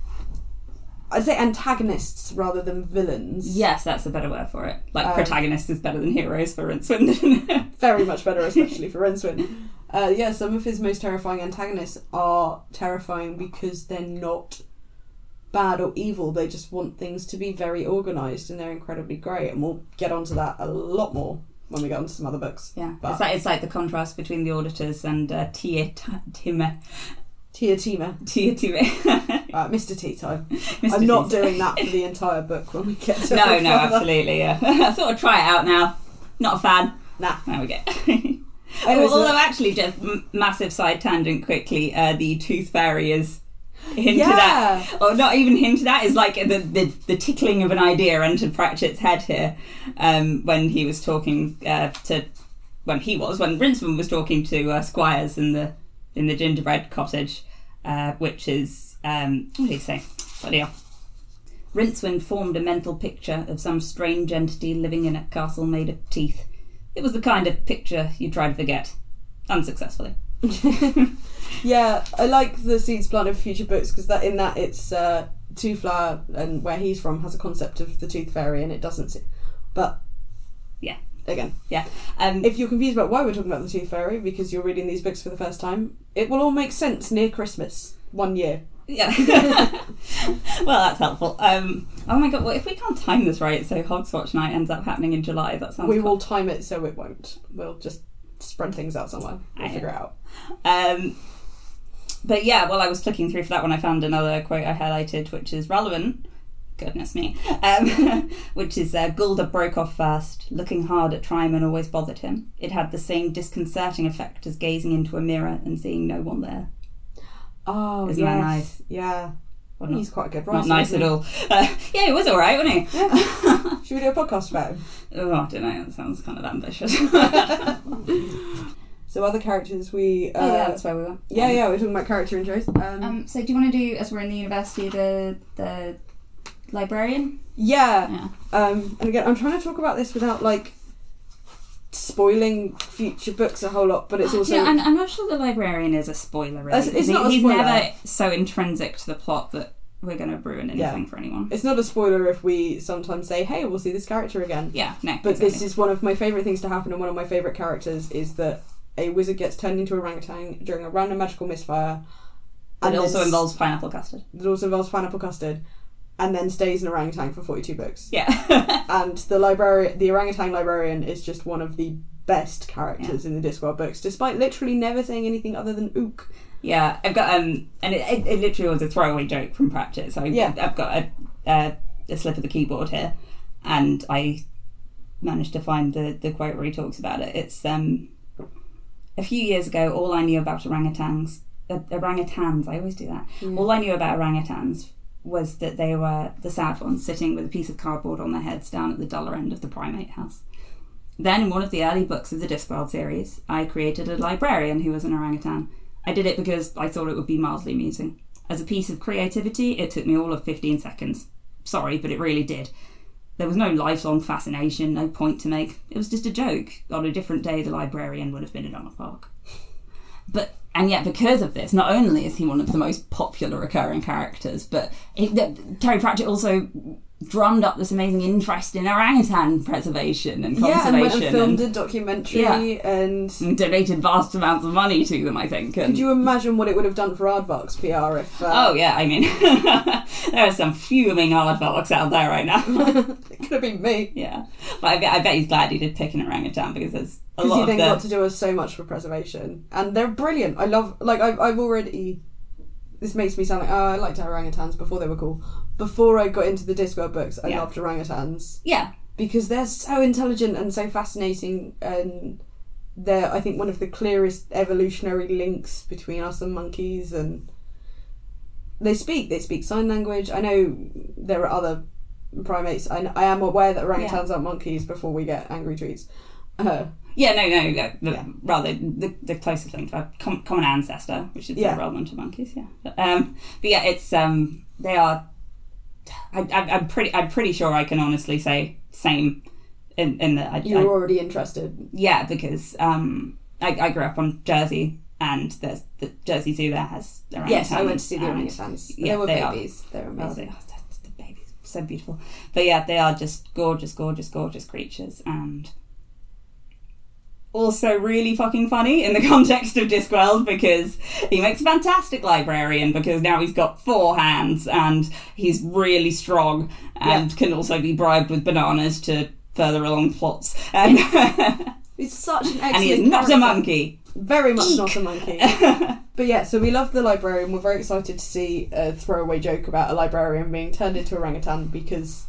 I'd say antagonists rather than villains. Yes, that's a better word for it. Like, um, protagonist is better than heroes for Rincewind. Very much better, especially for Rincewind. Uh, yeah, some of his most terrifying antagonists are terrifying because they're not bad or evil. They just want things to be very organised, and they're incredibly great. And we'll get onto that a lot more. when we get onto some other books. Yeah, But- it's like it's like the contrast between the auditors and uh, Tia Time. Tia Tima. Tia Time. Uh, Mister Tea Time. Mister I'm not Tea Time. doing that for the entire book when we get to No, it no, further. absolutely, yeah. I thought I'd try it out now. Not a fan. Nah. There we go. Anyway, so Although that- actually, just m- massive side tangent quickly, uh, the Tooth Fairy is hinted Yeah. at, or not even hinted at, is like the, the, the tickling of an idea entered Pratchett's head here um, when he was talking uh, to, when he was, when Rinceman was talking to uh, Squires in the in the gingerbread cottage, uh, which is, um, what did he say? Bloody hell. Rincewind formed a mental picture of some strange entity living in a castle made of teeth. It was the kind of picture you try to forget, unsuccessfully. Yeah, I like the seeds planted for future books because that in that it's uh, Two-Flower and where he's from has a concept of the Tooth Fairy and it doesn't. Se- but Yeah. again, Yeah. Um, if you're confused about why we're talking about the Tooth Fairy because you're reading these books for the first time, it will all make sense near Christmas one year. yeah. Well, that's helpful. Um, oh my god, well, if we can't time this right, so Hogswatch Night ends up happening in July, that sounds We cool. will time it so it won't. We'll just spread things out somewhere. We'll I figure it out. Um, but yeah, while I was flicking through for that one, I found another quote I highlighted, which is relevant. Goodness me. Um, which is, uh, Gulda broke off first. Looking hard at Tryman always bothered him. It had the same disconcerting effect as gazing into a mirror and seeing no one there. Oh, Isn't yes. that nice? Yeah. Well, not, He's quite a good writer. not nice isn't at he? all. Uh, yeah, he was alright, wasn't he? Yeah. Should we do a podcast about him? Oh, I don't know, that sounds kind of ambitious. So other characters we... Uh, oh yeah, that's where we were. yeah, yeah, we're talking about character intros. Um, Um, so do you want to do, as we're in the university, the the librarian? yeah. Yeah. Um, and again, I'm trying to talk about this without, like, spoiling future books a whole lot, but it's also... Yeah, I'm, I'm not sure the librarian is a spoiler, really. It's- it's He- not a he's spoiler. never so intrinsic to the plot that we're going to ruin anything Yeah. for anyone. It's not a spoiler if we sometimes say, hey, we'll see this character again. Yeah, no. But exactly. this is one of my favourite things to happen, and one of my favourite characters is that a wizard gets turned into a orangutan during a random magical misfire. And it then also s- involves pineapple custard. It also involves pineapple custard, and then stays an orangutan for forty-two books. Yeah. And the librarian, the orangutan librarian, is just one of the best characters in the Discworld books, despite literally never saying anything other than ook. Yeah, I've got, um, and it, it, it literally was a throwaway joke from Pratchett, so Yeah. I've got a, a, a slip of the keyboard here, and I managed to find the, the quote where he talks about it. It's, um, a few years ago, all I knew about orangutans, uh, orangutans, I always do that, Yeah. all I knew about orangutans was that they were the sad ones sitting with a piece of cardboard on their heads down at the duller end of the primate house. Then, in one of the early books of the Discworld series, I created a librarian who was an orangutan. I did it because I thought it would be mildly amusing. As a piece of creativity, it took me all of fifteen seconds. Sorry, but it really did. There was no lifelong fascination, no point to make. It was just a joke. On a different day, the librarian would have been in Arnold Park. But, and yet because of this, not only is he one of the most popular recurring characters, but it, the, Terry Pratchett also drummed up this amazing interest in orangutan preservation and Yeah, and conservation. went and filmed and, a documentary, Yeah. and... and donated vast amounts of money to them, I think. And, Could you imagine what it would have done for Aardvark's P R if... Uh, oh, yeah, I mean, there are some fuming aardvarks out there right now. it could have been me. Yeah. But I bet, I bet he's glad he did pick an orangutan because there's a Because lot he of then the... got to do us so much for preservation. And they're brilliant. I love... Like, I've, I've already... This makes me sound like, oh, I liked orangutans before they were cool. Before I got into the Discworld books, I Yeah. loved orangutans. Yeah. Because they're so intelligent and so fascinating, and they're, I think, one of the clearest evolutionary links between us and monkeys, and they speak, they speak sign language. I know there are other primates. I, I am aware that orangutans aren't monkeys before we get angry tweets. Uh, Yeah, no, no, no the, Yeah. rather the, the closest thing to a com- common ancestor, which is Yeah. yeah. relevant to monkeys, yeah. But, um, but yeah, it's, um, they are, I, I, I'm pretty, I'm pretty sure I can honestly say same in, in that I, you're I already interested. yeah, because, um, I, I grew up on Jersey, and there's the Jersey Zoo there has orangutans. Yes, I went to see the and- orangutans. yeah, they were they are. babies. They were Oh, amazing. they are, the, the babies, so beautiful. But yeah, they are just gorgeous, gorgeous, gorgeous creatures, and also really fucking funny in the context of Discworld, because he makes a fantastic librarian because now he's got four hands and he's really strong and Yeah. can also be bribed with bananas to further along plots. Um, He's such an excellent and he is not character. a monkey. Very much Eek. not a monkey. But yeah, so we love the librarian. We're very excited to see a throwaway joke about a librarian being turned into orangutan because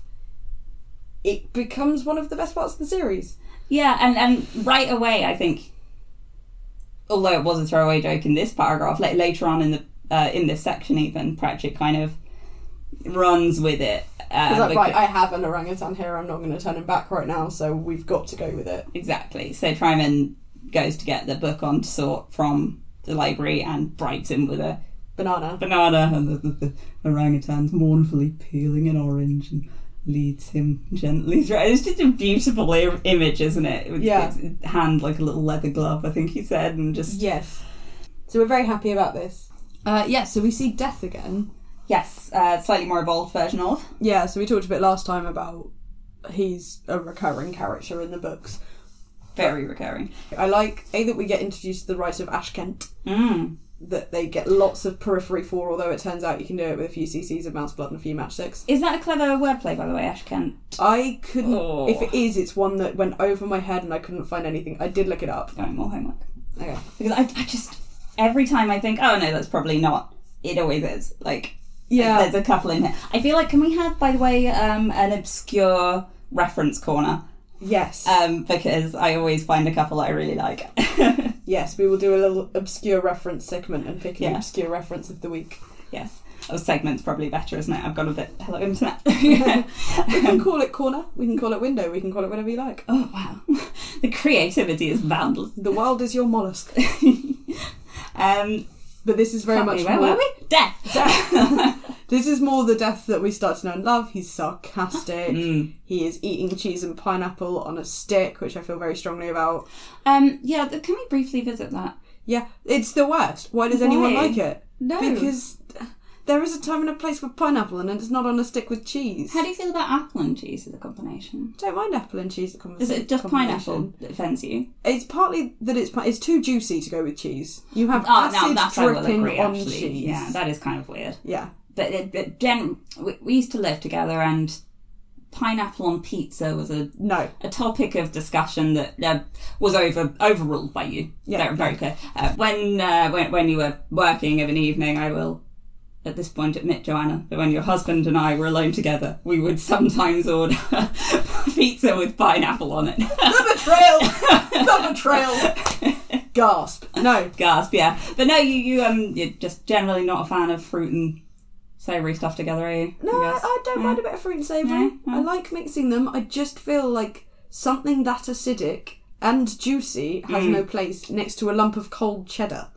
it becomes one of the best parts of the series. Yeah, and, and right away, I think, although it was a throwaway joke in this paragraph, like later on in the uh, in this section even, Pratchett kind of runs with it. Uh, He's like, because, right, I have an orangutan here, I'm not going to turn him back right now, so we've got to go with it. Exactly. So Tryman goes to get the book on to sort from the library and bribes him with a Banana. banana, and the, the, the orangutan's mournfully peeling an orange and leads him gently through. It's just a beautiful I- image, isn't it? With Yeah. his hand like a little leather glove, I think he said, and just... Yes. So we're very happy about this. Uh, yeah, so we see Death again. Yes, uh, slightly more evolved version of. Yeah, so we talked a bit last time about he's a recurring character in the books. Very recurring. I like, A, that we get introduced to the rise of Ash Kent, Mm. that they get lots of periphery for, although it turns out you can do it with a few cc's of mouse blood and a few matchsticks. Is that a clever wordplay, by the way, Ash Kent? I couldn't... Oh. If it is, it's one that went over my head and I couldn't find anything. I did look it up. Going more homework. Okay. Because I, I just... Every time I think, oh no, that's probably not. It always is. Like, Yeah. there's a couple in here. I feel like, can we have, by the way, um, an obscure reference corner? Yes. Um, because I always find a couple that I really like. Yes, we will do a little obscure reference segment and pick an Yeah. obscure reference of the week. Yes. Oh, segment's probably better, isn't it? I've got a bit... Hello, internet. We can call it corner, we can call it window, we can call it whatever you like. Oh, wow. The creativity is boundless. The world is your mollusk. um, But this is very fuck much me, where more... were we? Death! Death. This is more the Death that we start to know and love. He's sarcastic. Mm. He is eating cheese and pineapple on a stick, which I feel very strongly about. Um, yeah, th- can we briefly visit that? Yeah, it's the worst. Why does anyone Why? like it? No. Because there is a time and a place for pineapple and it's not on a stick with cheese. How do you feel about apple and cheese as a combination? Don't mind apple and cheese. Is it just pineapple combination. that offends you? It's partly that it's pi- it's too juicy to go with cheese. You have Oh, now acid that I will dripping agree, on actually. cheese. Yeah, that is kind of weird. Yeah. But it, it, gen- we, we used to live together, and pineapple on pizza was a No. a topic of discussion that uh, was over overruled by you. Yeah. Very, very clear. Uh, when, uh, when when you were working of an evening, I will at this point admit, Joanna, that when your husband and I were alone together, we would sometimes order pizza with pineapple on it. The betrayal! The betrayal! Gasp. No. Gasp, yeah. But no, you, you um, you're just generally not a fan of fruit and savoury stuff together, are you? No, I, guess? I don't Yeah. mind a bit of fruit and savoury. Yeah, yeah. I like mixing them. I just feel like something that acidic and juicy has Mm. no place next to a lump of cold cheddar.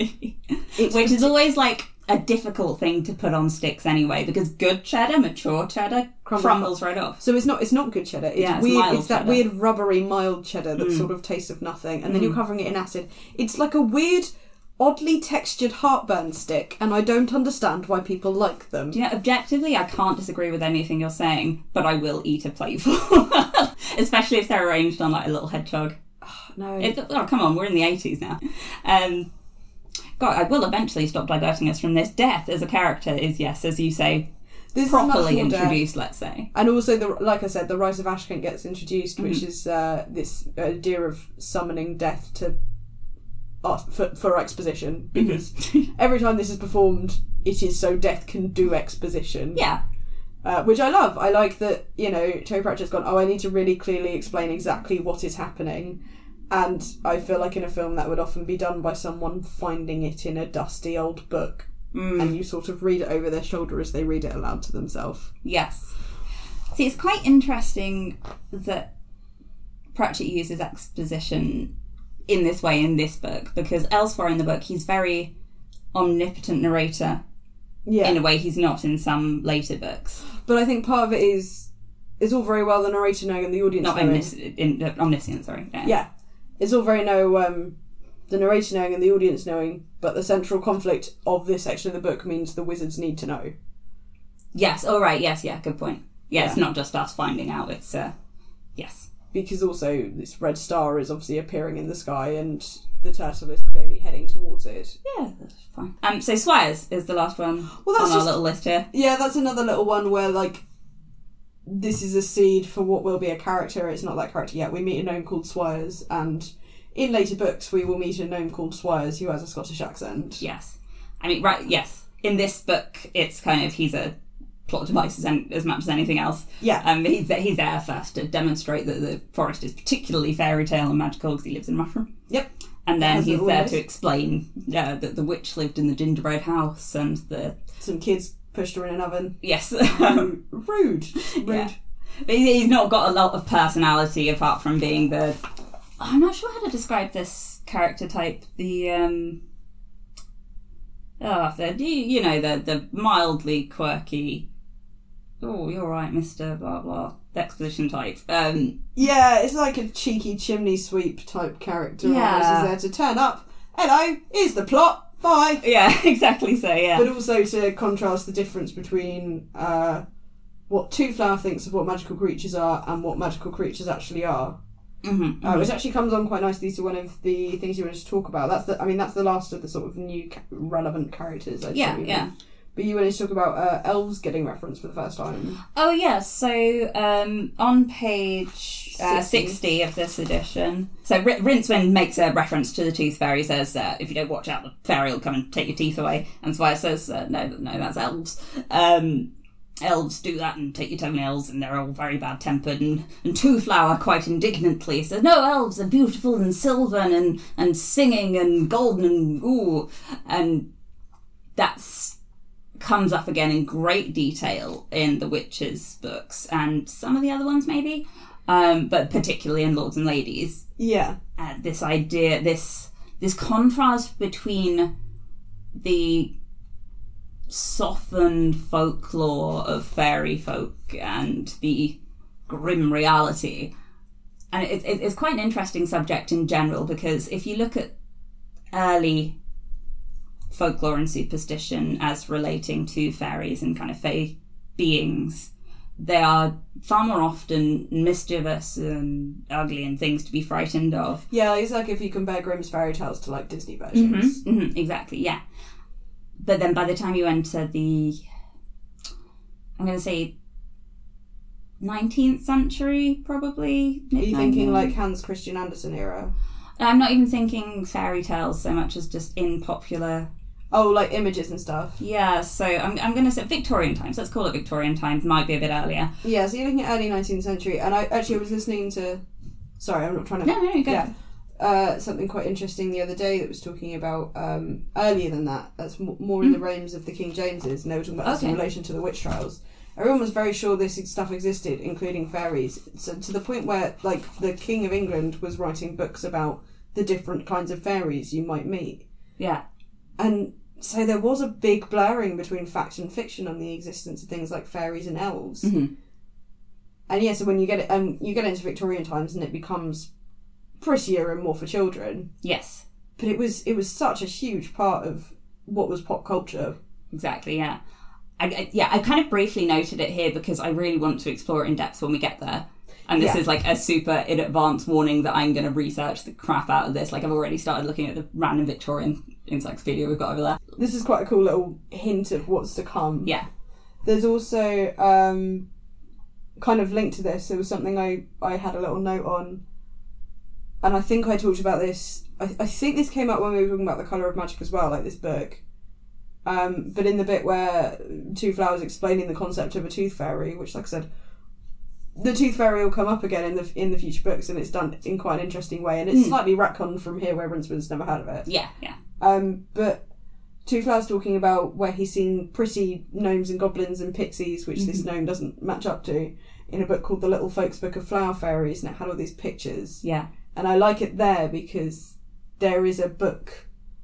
It's Which is partic- always like a difficult thing to put on sticks anyway, because good cheddar, mature cheddar, Crumbles. crumbles right off. So it's not it's not good cheddar. It's Yeah, it's weird. mild It's that cheddar. weird rubbery mild cheddar that Mm. sort of tastes of nothing, and then you're covering it in acid. It's like a weird, oddly textured heartburn stick, and I don't understand why people like them. Do you know, objectively, I can't disagree with anything you're saying, but I will eat a plateful. Especially if they're arranged on like a little hedgehog. No. It, oh, come on, we're in the eighties now. Um, God, I will eventually stop diverting us from this. Death as a character is, yes, as you say, This is much properly more death. introduced, let's say. And also, the like I said, the Rise of Ash Kent gets introduced, which Mm-hmm. is uh, this idea of summoning death to uh, for, for exposition. Because every time this is performed, it is so death can do exposition. Yeah. Uh, which I love. I like that, you know, Terry Pratchett's gone, oh, I need to really clearly explain exactly what is happening. And I feel like in a film that would often be done by someone finding it in a dusty old book. Mm. And you sort of read it over their shoulder as they read it aloud to themselves. Yes. See, it's quite interesting that Pratchett uses exposition in this way in this book, because elsewhere in the book he's very omnipotent narrator Yeah. in a way he's not in some later books. But I think part of it is it's all very well the narrator knowing and the audience Not knowing. omnis- in, uh, omniscient, sorry. Yeah. Yeah. It's all very no um, the narrator knowing and the audience knowing, but the central conflict of this section of the book means the wizards need to know. Yes, all right, yes, yeah, good point. Yeah, Yeah. it's not just us finding out, it's, uh, yes. Because also this red star is obviously appearing in the sky and the turtle is clearly heading towards it. Yeah, that's fine. Um, so Swires is the last one Well, that's on our just- little list here. Yeah, that's another little one where, like, this is a seed for what will be a character. It's not that character yet. We meet a gnome called Swires, and in later books we will meet a gnome called Swires who has a Scottish accent. Yes. I mean, right, yes. In this book, it's kind of, he's a plot device as, as much as anything else. Yeah. Um, he's, he's there first to demonstrate that the forest is particularly fairy tale and magical because he lives in a mushroom. Yep. And then As he's it there always. to explain uh, that the witch lived in the gingerbread house and the... Some kids pushed her in an oven. Yes. Um, rude. Rude. Yeah. But he's he's not got a lot of personality apart from being the... I'm not sure how to describe this character type. The... um Oh, the, you know, the, the mildly quirky... Oh, you're right, Mister Blah Blah. The exposition type. Um, Yeah, it's like a cheeky chimney sweep type character. Yeah. Almost is there to turn up. Hello, here's the plot. Bye. yeah, exactly so, yeah. But also to contrast the difference between uh, what Two Flower thinks of what magical creatures are and what magical creatures actually are. Mm-hmm, Uh, which actually comes on quite nicely to one of the things you wanted to talk about. That's the, I mean, that's the last of the sort of new ca- relevant characters. I'd Yeah, say. yeah. But you wanted to talk about uh, elves getting referenced for the first time. Oh, yeah, so um, on page uh, sixty. sixty of this edition, so R- Rincewind makes a reference to the Tooth Fairy, says, uh, if you don't watch out, the fairy will come and take your teeth away. And Swire says, uh, no, no, that's elves. Um, elves do that and take your toenails, and they're all very bad-tempered. And, and Two Flower quite indignantly says, no, elves are beautiful and sylvan and, and singing and golden and ooh. And that's... comes up again in great detail in the Witches books and some of the other ones maybe, um, but particularly in Lords and Ladies. Yeah. Uh, this idea, this this contrast between the softened folklore of fairy folk and the grim reality. And it, it, it's quite an interesting subject in general, because if you look at early folklore and superstition as relating to fairies and kind of fae beings, they are far more often mischievous and ugly and things to be frightened of. Yeah, it's like if you compare Grimm's fairy tales to like Disney versions. Mm-hmm, mm-hmm, exactly, yeah. But then by the time you enter the, I'm going to say, nineteenth century, probably. Are you thinking like Hans Christian Andersen era? I'm not even thinking fairy tales so much as just in popular... Oh, like images and stuff. Yeah, so I'm I'm going to say Victorian times. Let's call it Victorian times. Might be a bit earlier. Yeah, so you're looking at early nineteenth century, and I actually was listening to... Sorry, I'm not trying to... No, no, no, go. Yeah. Uh, something quite interesting the other day that was talking about um, earlier than that. That's m- more in the realms of the King Jameses, and they were talking about this in Okay. relation to the witch trials. Everyone was very sure this stuff existed, including fairies. So to the point where, like, the King of England was writing books about the different kinds of fairies you might meet. Yeah. And so there was a big blurring between fact and fiction on the existence of things like fairies and elves. Mm-hmm. And yeah, so when you get it, um, you get into Victorian times, and it becomes prettier and more for children. Yes. But it was it was such a huge part of what was pop culture. Exactly, yeah. I, I, yeah, I kind of briefly noted it here because I really want to explore it in depth when we get there. And this Yeah. is like a super in advance warning that I'm going to research the crap out of this. Like, I've already started looking at the random Victorian encyclopedia we've got over there. This is quite a cool little hint of what's to come. Yeah. There's also um, kind of linked to this. There was something I, I had a little note on, and I think I talked about this. I, I think this came up when we were talking about The Colour of Magic as well, like this book. Um, but in the bit where Two Flowers explaining the concept of a tooth fairy, which, like I said, the tooth fairy will come up again in the in the future books, and it's done in quite an interesting way, and it's Mm. slightly retconned from here where Rincewind's never heard of it. Yeah, yeah. Um, but Two Flowers talking about where he's seen pretty gnomes and goblins and pixies, which this gnome doesn't match up to, in a book called The Little Folks Book of Flower Fairies, and it had all these pictures. Yeah. And I like it there because there is a book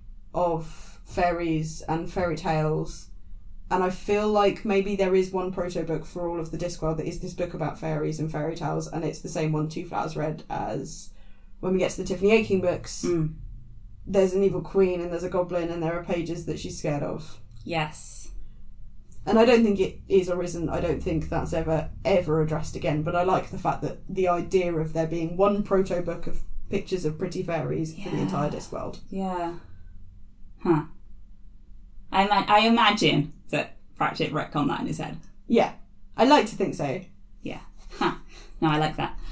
of fairies and fairy tales, and I feel like maybe there is one proto book for all of the Discworld that is this book about fairies and fairy tales, and it's the same one Two Flowers read as when we get to the Tiffany Aching books. Mm. There's an evil queen and there's a goblin and there are pages that she's scared of. Yes. And I don't think it is or isn't. I don't think that's ever, ever addressed again. But I like the fact that the idea of there being one proto book of pictures of pretty fairies for the Yeah. entire Discworld. Yeah. Huh. I, ima- I imagine that Pratchett retconned that in his head. Yeah, I like to think so. Yeah. Huh. No, I like that.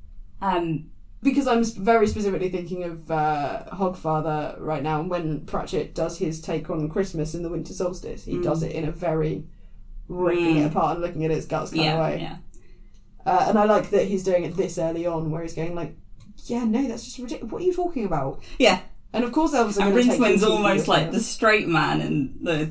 Um, because I'm very specifically thinking of uh, Hogfather right now, and when Pratchett does his take on Christmas and the winter solstice, he mm. does it in a very ripping mm. it apart and looking at its guts kind yeah, of way. Yeah. Uh, and I like that he's doing it this early on, where he's going like, yeah, no, that's just ridiculous. What are you talking about? Yeah. And of course elves are and going to take Rincewind's almost like the straight man and the...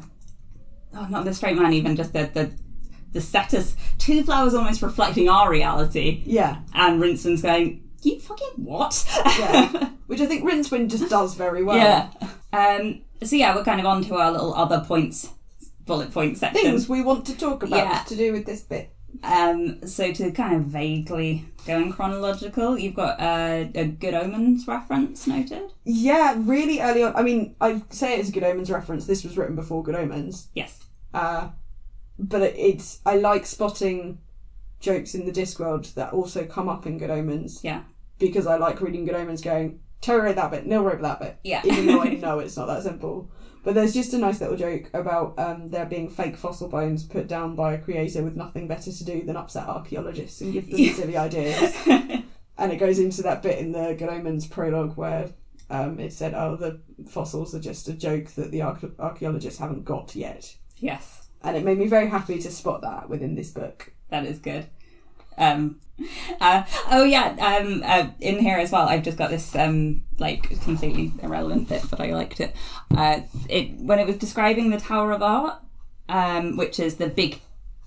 Oh, not the straight man even, just the... the the setters, Two Flowers almost reflecting our reality. Yeah. And Rincewind's going, you fucking what? Yeah. Which I think Rincewind just does very well. Yeah. Um, so yeah, we're kind of on to our little other points, bullet point section. Things we want to talk about yeah. to do with this bit. Um, so to kind of vaguely go in chronological, you've got uh, a Good Omens reference noted? Yeah, really early on. I mean, I say it as a Good Omens reference. This was written before Good Omens. Yes. Uh, but it's... I like spotting jokes in the Discworld that also come up in Good Omens. Yeah. Because I like reading Good Omens going, Terry wrote that bit, Neil wrote that bit. Yeah. Even though I know it's not that simple. But there's just a nice little joke about um, there being fake fossil bones put down by a creator with nothing better to do than upset archaeologists and give them yeah. silly ideas. And it goes into that bit in the Good Omens prologue where um, it said, oh, the fossils are just a joke that the arche- archaeologists haven't got yet. Yes. And it made me very happy to spot that within this book. That is good. Um, uh, oh yeah, um, uh, in here as well, I've just got this um, like completely irrelevant bit, but I liked it. Uh, it when it was describing the Tower of Art, um, which is the big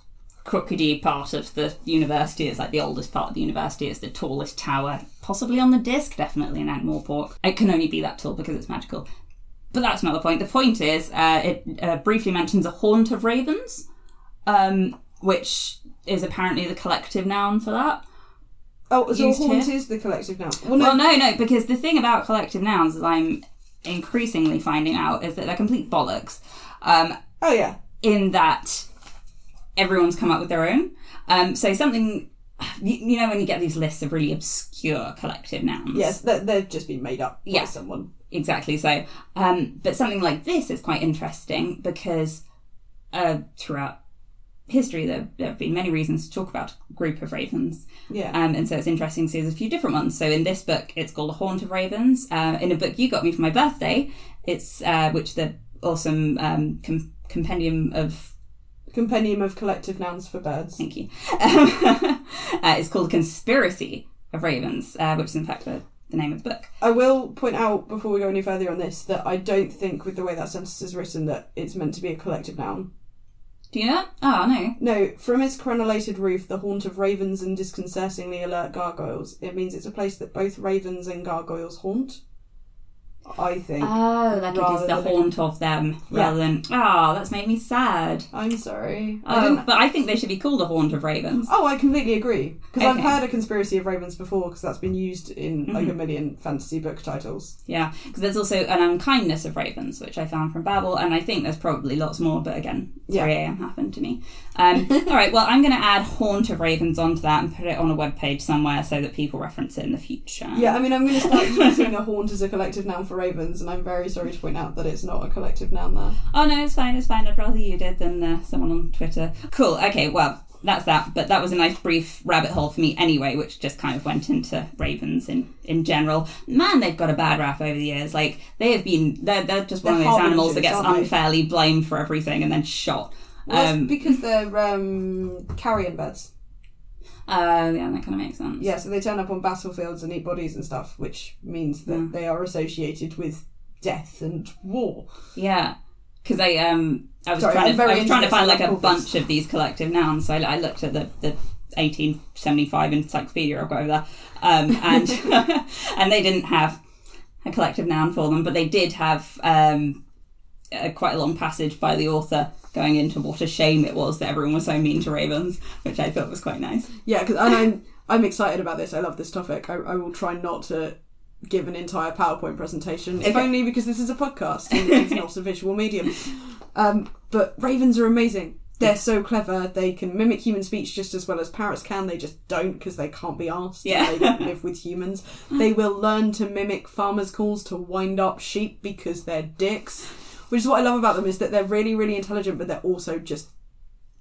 crookedy part of the university. It's like the oldest part of the university. It's the tallest tower, possibly on the disc, definitely in Ankh-Morpork. It can only be that tall because it's magical. But that's not the point. The point is, uh, it uh, briefly mentions a haunt of ravens, um, which is apparently the collective noun for that. Oh, so haunt here. Is the collective noun? Well, no. well, no, no, because the thing about collective nouns, as I'm increasingly finding out, is that they're complete bollocks. Um, oh, yeah. In that everyone's come up with their own. Um, so something, you, you know when you get these lists of really obscure collective nouns? Yes, they've just been made up by yeah, someone. Exactly so. Um, but something like this is quite interesting because uh, throughout history there, there have been many reasons to talk about a group of ravens. Yeah. Um, and so it's interesting to see there's a few different ones. So in this book, it's called A Haunt of Ravens. Uh, in a book you got me for my birthday, it's uh, which the awesome um, com- compendium of... Compendium of Collective Nouns for Birds. Thank you. uh, it's called A Conspiracy of Ravens, uh, which is in fact the, the name of the book. I will point out, before we go any further on this, that I don't think with the way that sentence is written that it's meant to be a collective noun. Do you know that? Oh, no. No, from its crenellated roof, the haunt of ravens and disconcertingly alert gargoyles. It means it's a place that both ravens and gargoyles haunt, I think. Oh, like it is the haunt than... of them, rather yeah. than... Oh, that's made me sad. I'm sorry. Oh, I didn't... But I think they should be called a haunt of ravens. Oh, I completely agree. Because okay. I've heard a conspiracy of ravens before, because that's been used in mm-hmm. like a million fantasy book titles. Yeah, because there's also an unkindness of ravens, which I found from Babel, and I think there's probably lots more, but again, three a.m. happened to me. Um, all right, well, I'm going to add haunt of ravens onto that and put it on a webpage somewhere so that people reference it in the future. Yeah, I mean, I'm going to start using a haunt as a collective noun for ravens, and I'm very sorry to point out that it's not a collective noun there. Oh no, it's fine, it's fine. I'd rather you did than uh, someone on Twitter. Cool, okay, well, that's that. But that was a nice brief rabbit hole for me anyway, which just kind of went into ravens in, in general. Man, they've got a bad rap over the years. Like, they have been, they're, they're just one they're of those animals that gets unfairly blamed for everything and then shot. Well, um, because they're um, carrion birds. Oh, uh, yeah, that kind of makes sense. Yeah, so they turn up on battlefields and eat bodies and stuff, which means that yeah. they are associated with death and war. Yeah, because I um I was Sorry, trying to I was trying to find like a corpus. bunch of these collective nouns. So I, I looked at the, the eighteen seventy-five encyclopedia I've got over there, um, and and they didn't have a collective noun for them, but they did have um a, quite a long passage by the author going into what a shame it was that everyone was so mean to ravens, which I thought was quite nice. Yeah, because I'm I'm excited about this. I love this topic. I, I will try not to give an entire PowerPoint presentation, if okay. only because this is a podcast and it's not a visual medium. Um, but ravens are amazing. They're so clever. They can mimic human speech just as well as parrots can. They just don't because they can't be asked. Yeah. They don't live with humans. They will learn to mimic farmers' calls to wind up sheep because they're dicks. Which is what I love about them, is that they're really, really intelligent, but they're also just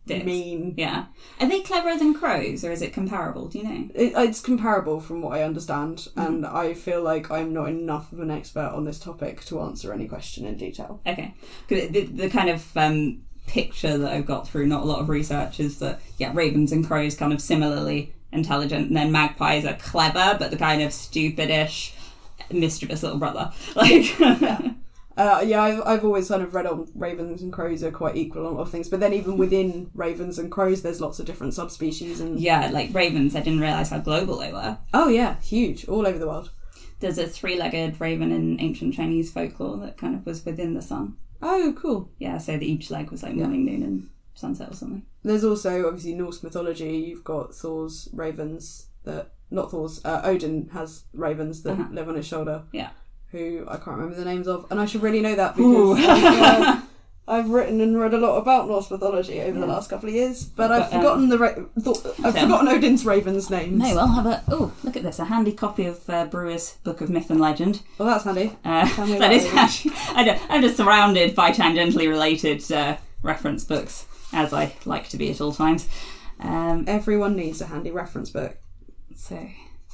Dicks. mean. Yeah. Are they cleverer than crows, or is it comparable? Do you know? It, it's comparable from what I understand, Mm. and I feel like I'm not enough of an expert on this topic to answer any question in detail. Okay. 'Cause the, the kind of um, picture that I've got through not a lot of research is that, yeah, ravens and crows kind of similarly intelligent, and then magpies are clever, but the kind of stupidish, mischievous little brother. Like, yeah. Uh, yeah, I've, I've always kind of read on ravens and crows are quite equal on a lot of things, but then even within ravens and crows, there's lots of different subspecies. And yeah, like ravens, I didn't realise how global they were. oh yeah, huge, all over the world. There's a three-legged raven in ancient Chinese folklore that kind of was within the sun. Oh, cool. Yeah, so that each leg was like morning, noon, and sunset or something. There's also, obviously, Norse mythology. You've got Thor's ravens that, not Thor's, uh, Odin has ravens that Uh-huh. live on his shoulder. Yeah. Who I can't remember the names of, and I should really know that because uh, I've written and read a lot about Norse mythology over Yeah. the last couple of years, but But, I've um, forgotten the ra- thought, I've so- forgotten Odin's ravens' names. May well have a... Oh, look at this. A handy copy of uh, Brewer's Book of Myth and Legend. Well, that's handy. Uh, Tell me that about is it. actually... I don't, I'm just surrounded by tangentially related uh, reference books, as I like to be at all times. Um, Everyone needs a handy reference book. so...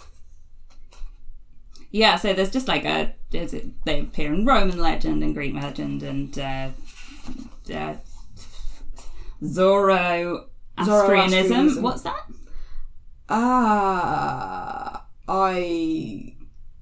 Yeah, so there's just like a... Is it, they appear in Roman legend and Greek legend and uh, uh, Zoroastrianism. Zoroastrianism. What's that? Ah, I...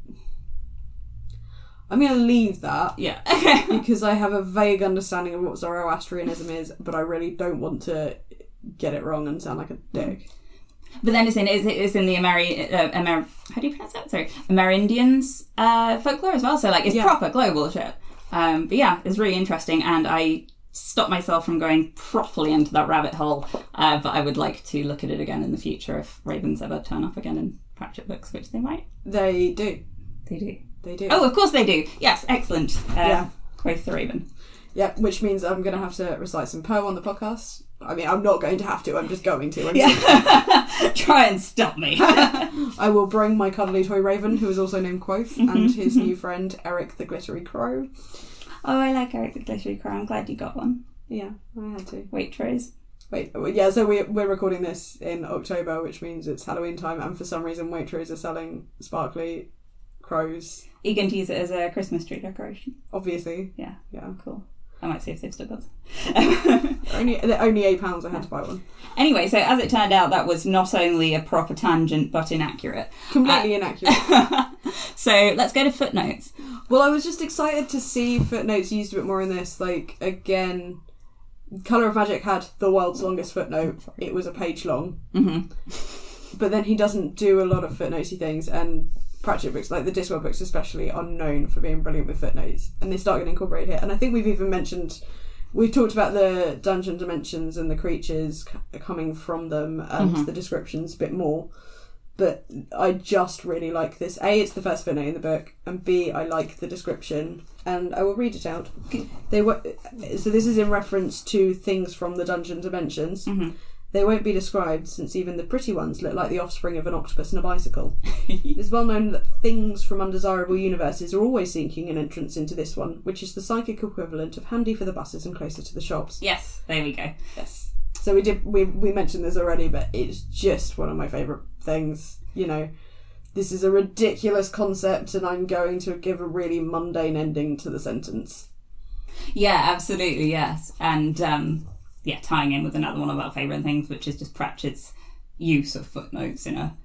I'm going to leave that Yeah. Okay. because I have a vague understanding of what Zoroastrianism is, but I really don't want to get it wrong and sound like a dick. But then it's in it's, it's in the Ameri uh, Amer how do you pronounce that? Sorry, Amerindians uh, folklore as well. So like it's Yeah. proper global shit. Um, but yeah, it's really interesting, and I stopped myself from going properly into that rabbit hole. Uh, but I would like to look at it again in the future if ravens ever turn up again in Pratchett books, which they might. They do. They do. They do. Oh, of course they do. Yes, excellent. Uh, Yeah. Quoth the Raven. Yeah, which means I'm going to have to recite some Poe on the podcast. I mean, I'm not going to have to, I'm just going to. Yeah. Try and stop me. I will bring my cuddly toy raven, who is also named Quoth, and his new friend, Eric the Glittery Crow. Oh, I like Eric the Glittery Crow. I'm glad you got one. Yeah, I had to. Waitrose. Wait, yeah, so we, we're recording this in October, which means it's Halloween time, and for some reason Waitrose are selling sparkly crows. Are you going to use it as a Christmas tree decoration? Obviously. Yeah. Yeah. Cool. I might see if they've still got some. Only, they're only eight pounds, I had to buy one. Anyway, so as it turned out, that was not only a proper tangent, but inaccurate. Completely inaccurate. So let's go to footnotes. Well, I was just excited to see footnotes used a bit more in this. Like, again, Colour of Magic had the world's longest footnote. It was a page long. Mm-hmm. But then he doesn't do a lot of footnotesy things, and Pratchett books, like the Discworld books especially, are known for being brilliant with footnotes. And they start getting incorporated here. And I think we've even mentioned... We've talked about the dungeon dimensions and the creatures c- coming from them and Mhm. the descriptions a bit more. But I just really like this. A, it's the first footnote in the book, and B, I like the description. And I will read it out. They were, so this is in reference to things from the dungeon dimensions. Mm-hmm. They won't be described, since even the pretty ones look like the offspring of an octopus and a bicycle. It is well known that things from undesirable universes are always seeking an entrance into this one, which is the psychic equivalent of handy for the buses and closer to the shops. Yes, there we go. Yes. So we did we we mentioned this already, but it's just one of my favourite things. You know, this is a ridiculous concept, and I'm going to give a really mundane ending to the sentence. Yeah, absolutely, yes. And, um, yeah, tying in with another one of our favourite things, which is just Pratchett's use of footnotes in a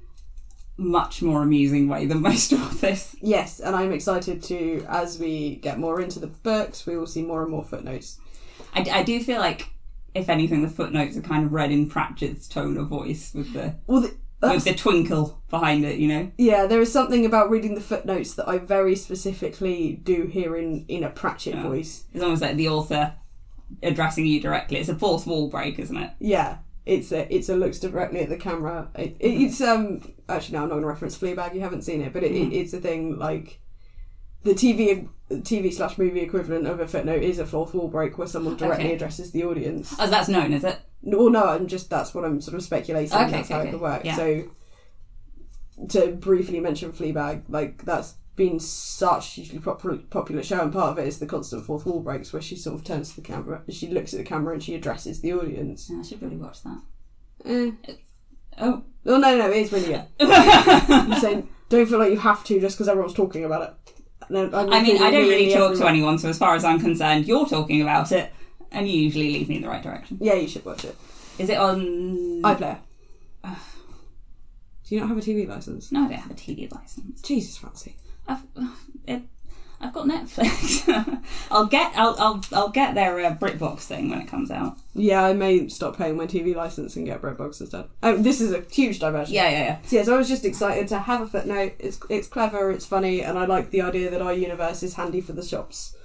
much more amusing way than most authors. Yes, and I'm excited to, as we get more into the books, we will see more and more footnotes. I, I do feel like, if anything, the footnotes are kind of read in Pratchett's tone of voice with the Well, the, with the twinkle behind it, you know? yeah, there is something about reading the footnotes that I very specifically do hear in, in a Pratchett Yeah. voice. It's almost like the author addressing you directly. It's a fourth wall break, isn't it? Yeah, it's a it's a looks directly at the camera. It, it, it's um actually no, I'm not going to reference Fleabag. You haven't seen it, but it, Mm. it, it's a thing like the T V T V slash movie equivalent of a footnote is a fourth wall break where someone directly Okay. addresses the audience. Oh, that's known, is it? Well, no, I'm just that's what I'm sort of speculating. Okay, that's okay, how okay. it could work. Yeah. So to briefly mention Fleabag, like that's been such a hugely popular, popular show, and part of it is the constant fourth wall breaks where she sort of turns to the camera, she looks at the camera and she addresses the audience. Yeah, I should really watch that. Eh. Oh. Oh, no, no, it is really good. You're saying, don't feel like you have to just because everyone's talking about it. No, I mean, I don't really talk to anyone, so as far as I'm concerned, you're talking about it, and you usually lead me in the right direction. Yeah, you should watch it. Is it on... iPlayer. Do you not have a T V licence? No, I don't have a T V licence. Jesus, Francie. I've it, I've got Netflix. I'll get I'll I'll I'll get their uh, BritBox thing when it comes out. Yeah, I may stop paying my T V licence and get BritBox instead. Oh, this is a huge diversion. Yeah, yeah, yeah. So, yeah, so I was just excited to have a footnote. It's it's clever, it's funny, and I like the idea that our universe is handy for the shops.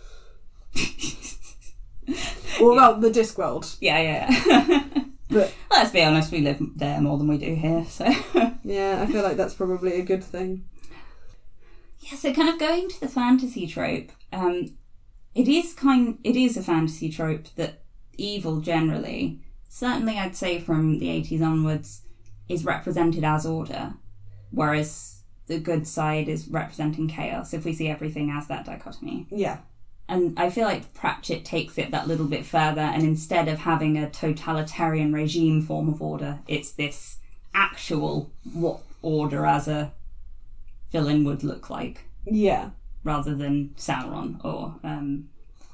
Or yeah. well, the Discworld. Yeah, yeah. yeah. But let's be honest, we live there more than we do here, so yeah, I feel like that's probably a good thing. Yeah, so kind of going to the fantasy trope, um, it is kind, it is a fantasy trope that evil generally, certainly I'd say from the eighties onwards, is represented as order, whereas the good side is representing chaos. If we see everything as that dichotomy, yeah. And I feel like Pratchett takes it that little bit further, and instead of having a totalitarian regime form of order, it's this actual what order as a villain would look like. Yeah. Rather than Sauron or... Um,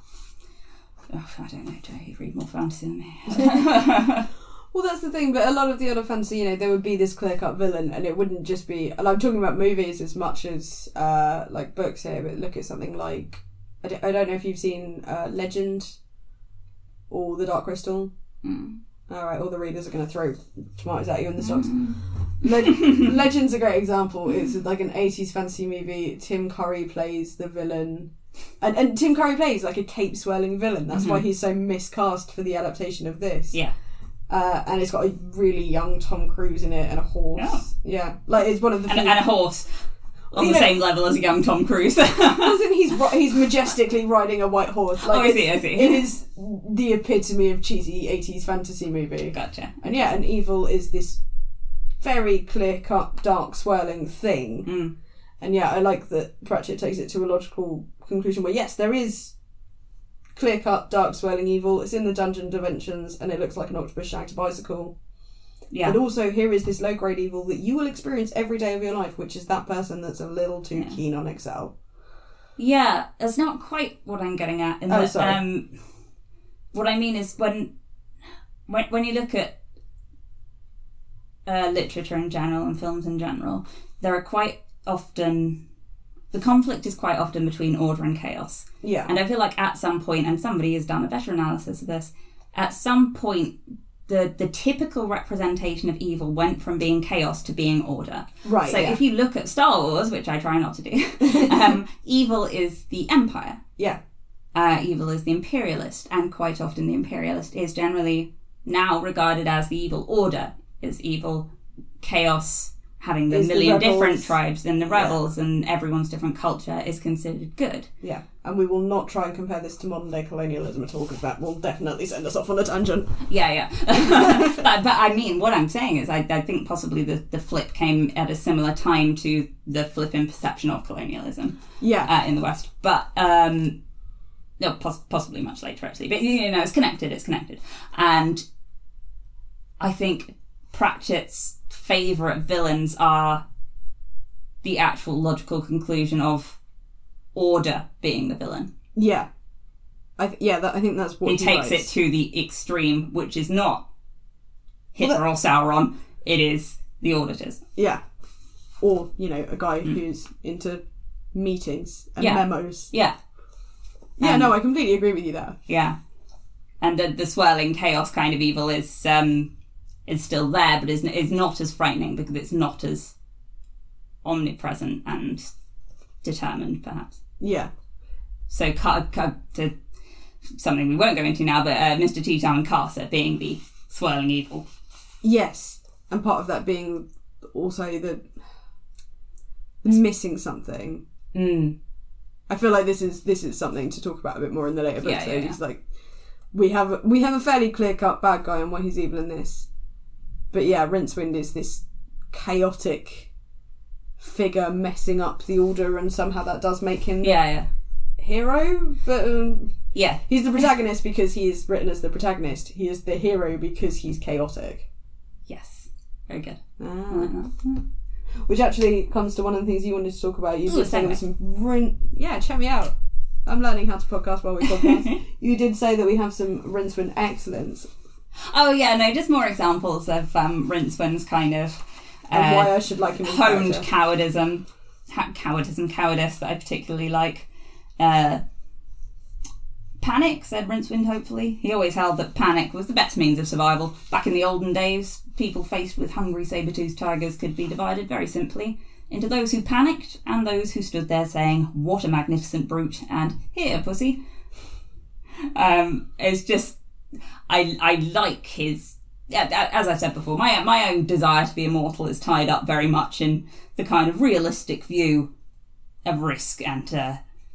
oh, I don't know, do you read more fantasy than me? Well, that's the thing, but a lot of the other fantasy, you know, there would be this clear-cut villain, and it wouldn't just be... And I'm talking about movies as much as, uh, like, books here, but look at something like... I don't, I don't know if you've seen uh, Legend or The Dark Crystal. Mm. Alright, all the readers are going to throw tomatoes at you in the stocks. Mm. Le- Legend's a great example. It's like an eighties fantasy movie. Tim Curry plays the villain. And, and Tim Curry plays like a cape-swirling villain. That's mm-hmm. why he's so miscast for the adaptation of this. Yeah. Uh, and it's got a really young Tom Cruise in it and a horse. Yeah. Yeah. Like, it's one of the... And, and a horse. On you the know, same level as a young Tom Cruise. Wasn't he's he's majestically riding a white horse? Like, oh, I see, I see. It is the epitome of cheesy eighties fantasy movie. Gotcha. And yeah, and evil is this very clear-cut, dark, swirling thing. Mm. And yeah, I like that Pratchett takes it to a logical conclusion where, yes, there is clear-cut, dark, swirling evil. It's in the dungeon dimensions, and it looks like an octopus shagged a bicycle. Yeah. But also, here is this low-grade evil that you will experience every day of your life, which is that person that's a little too yeah. keen on Excel. Yeah, that's not quite what I'm getting at. In oh, that, sorry. Um, what I mean is when, when, when you look at uh, literature in general and films in general, there are quite often... The conflict is quite often between order and chaos. Yeah. And I feel like at some point, and somebody has done a better analysis of this, at some point... The, the typical representation of evil went from being chaos to being order. Right. So yeah. if you look at Star Wars, which I try not to do, um, evil is the Empire. Yeah. Uh, evil is the Imperialist, and quite often the Imperialist is generally now regarded as the evil order. Is evil chaos, having the is million the different tribes and the rebels yeah. and everyone's different culture is considered good. Yeah. And we will not try and compare this to modern day colonialism at all, because that will definitely send us off on a tangent. Yeah, yeah. but, but I mean, what I'm saying is I, I think possibly the, the flip came at a similar time to the flip in perception of colonialism yeah. uh, in the West. But, um, no, poss- possibly much later, actually. But, you know, it's connected, it's connected. And I think Pratchett's favourite villains are the actual logical conclusion of order being the villain. Yeah. I th- yeah, that, I think that's what he, he takes writes. it to the extreme, which is not Hitler well, or Sauron, it is the auditors. Yeah. Or, you know, a guy mm. who's into meetings and yeah. memos. Yeah. Yeah, um, no, I completely agree with you there. Yeah. And the, the swirling chaos kind of evil is um, is still there, but is, is not as frightening because it's not as omnipresent and determined, perhaps. Yeah. So, to something we won't go into now, but uh, Mister Teton and Carcer being the swirling evil. Yes, and part of that being also the, the missing something. Mm. I feel like this is this is something to talk about a bit more in the later books. Yeah, so yeah, yeah. It's like we have we have a fairly clear cut bad guy and why he's evil in this, but yeah, Rincewind is this chaotic figure messing up the order, and somehow that does make him Yeah, yeah. hero, but um, Yeah. he's the protagonist because he is written as the protagonist. He is the hero because he's chaotic. Yes. Very good. I Ah. like that. Which actually comes to one of the things you wanted to talk about. You Ooh, did say there was segue. some rin- yeah, check me out. I'm learning how to podcast while we podcast. You did say that we have some Rincewind excellence, Oh, yeah, no, just more examples of um, Rincewind's kind of and uh, why I should like him as a honed character. cowardism, ha- cowardism, cowardice that I particularly like. Uh, panic, said Rincewind hopefully. He always held that panic was the best means of survival. Back in the olden days, people faced with hungry saber-toothed tigers could be divided very simply into those who panicked and those who stood there saying, "What a magnificent brute," and "Here, pussy." Um, it's just, I I like his, as I said before, my my own desire to be immortal is tied up very much in the kind of realistic view of risk and uh,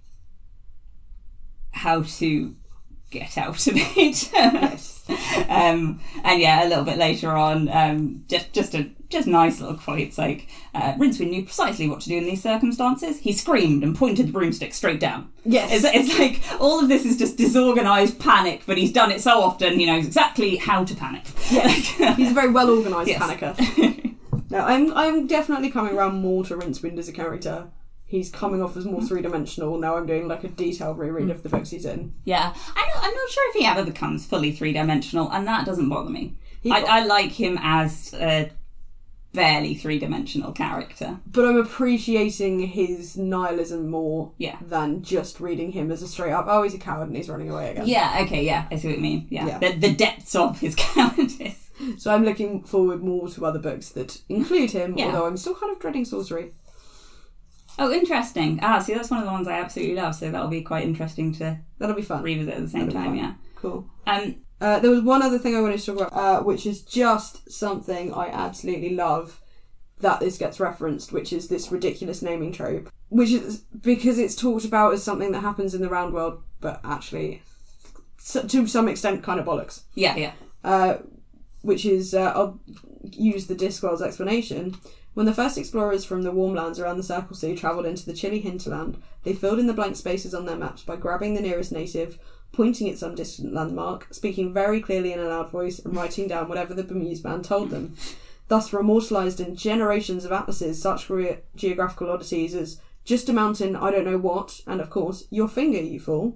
how to get out of it. Yes. um, and yeah, a little bit later on, um, just just a just nice little quotes like, uh, Rincewind knew precisely what to do in these circumstances. He screamed and pointed the broomstick straight down. Yes. It's, it's like all of this is just disorganised panic, but he's done it so often he knows exactly how to panic. Yes. He's a very well organised Yes. panicker. No, I'm I'm definitely coming around more to Rincewind as a character. He's coming off as more three-dimensional. Now I'm doing like a detailed reread of the books he's in. Yeah, I'm not, I'm not sure if he ever becomes fully three-dimensional, and that doesn't bother me. He I, got- I like him as a barely three-dimensional character. But I'm appreciating his nihilism more Yeah. than just reading him as a straight up, oh, he's a coward and he's running away again. Yeah, okay, yeah, I see what you mean. Yeah, Yeah. The, the depths of his cowardice. So I'm looking forward more to other books that include him, Yeah. although I'm still kind of dreading sorcery. Oh, interesting. Ah, see, that's one of the ones I absolutely love, so that'll be quite interesting to That'll be fun. revisit at the same That'll be time, fun. yeah. Cool. Um, Uh, there was one other thing I wanted to talk about, uh, which is just something I absolutely love that this gets referenced, which is this ridiculous naming trope. Which is because it's talked about as something that happens in the round world, but actually, so, to some extent, kind of bollocks. yeah, yeah. Uh, which is, uh, I'll use the Discworld's explanation. When the first explorers from the warm lands around the Circle Sea travelled into the chilly hinterland, they filled in the blank spaces on their maps by grabbing the nearest native, pointing at some distant landmark, speaking very clearly in a loud voice, and writing down whatever the bemused man told them. Thus were immortalised in generations of atlases such ge- geographical oddities as just a mountain, I don't know what, and of course, your finger, you fool.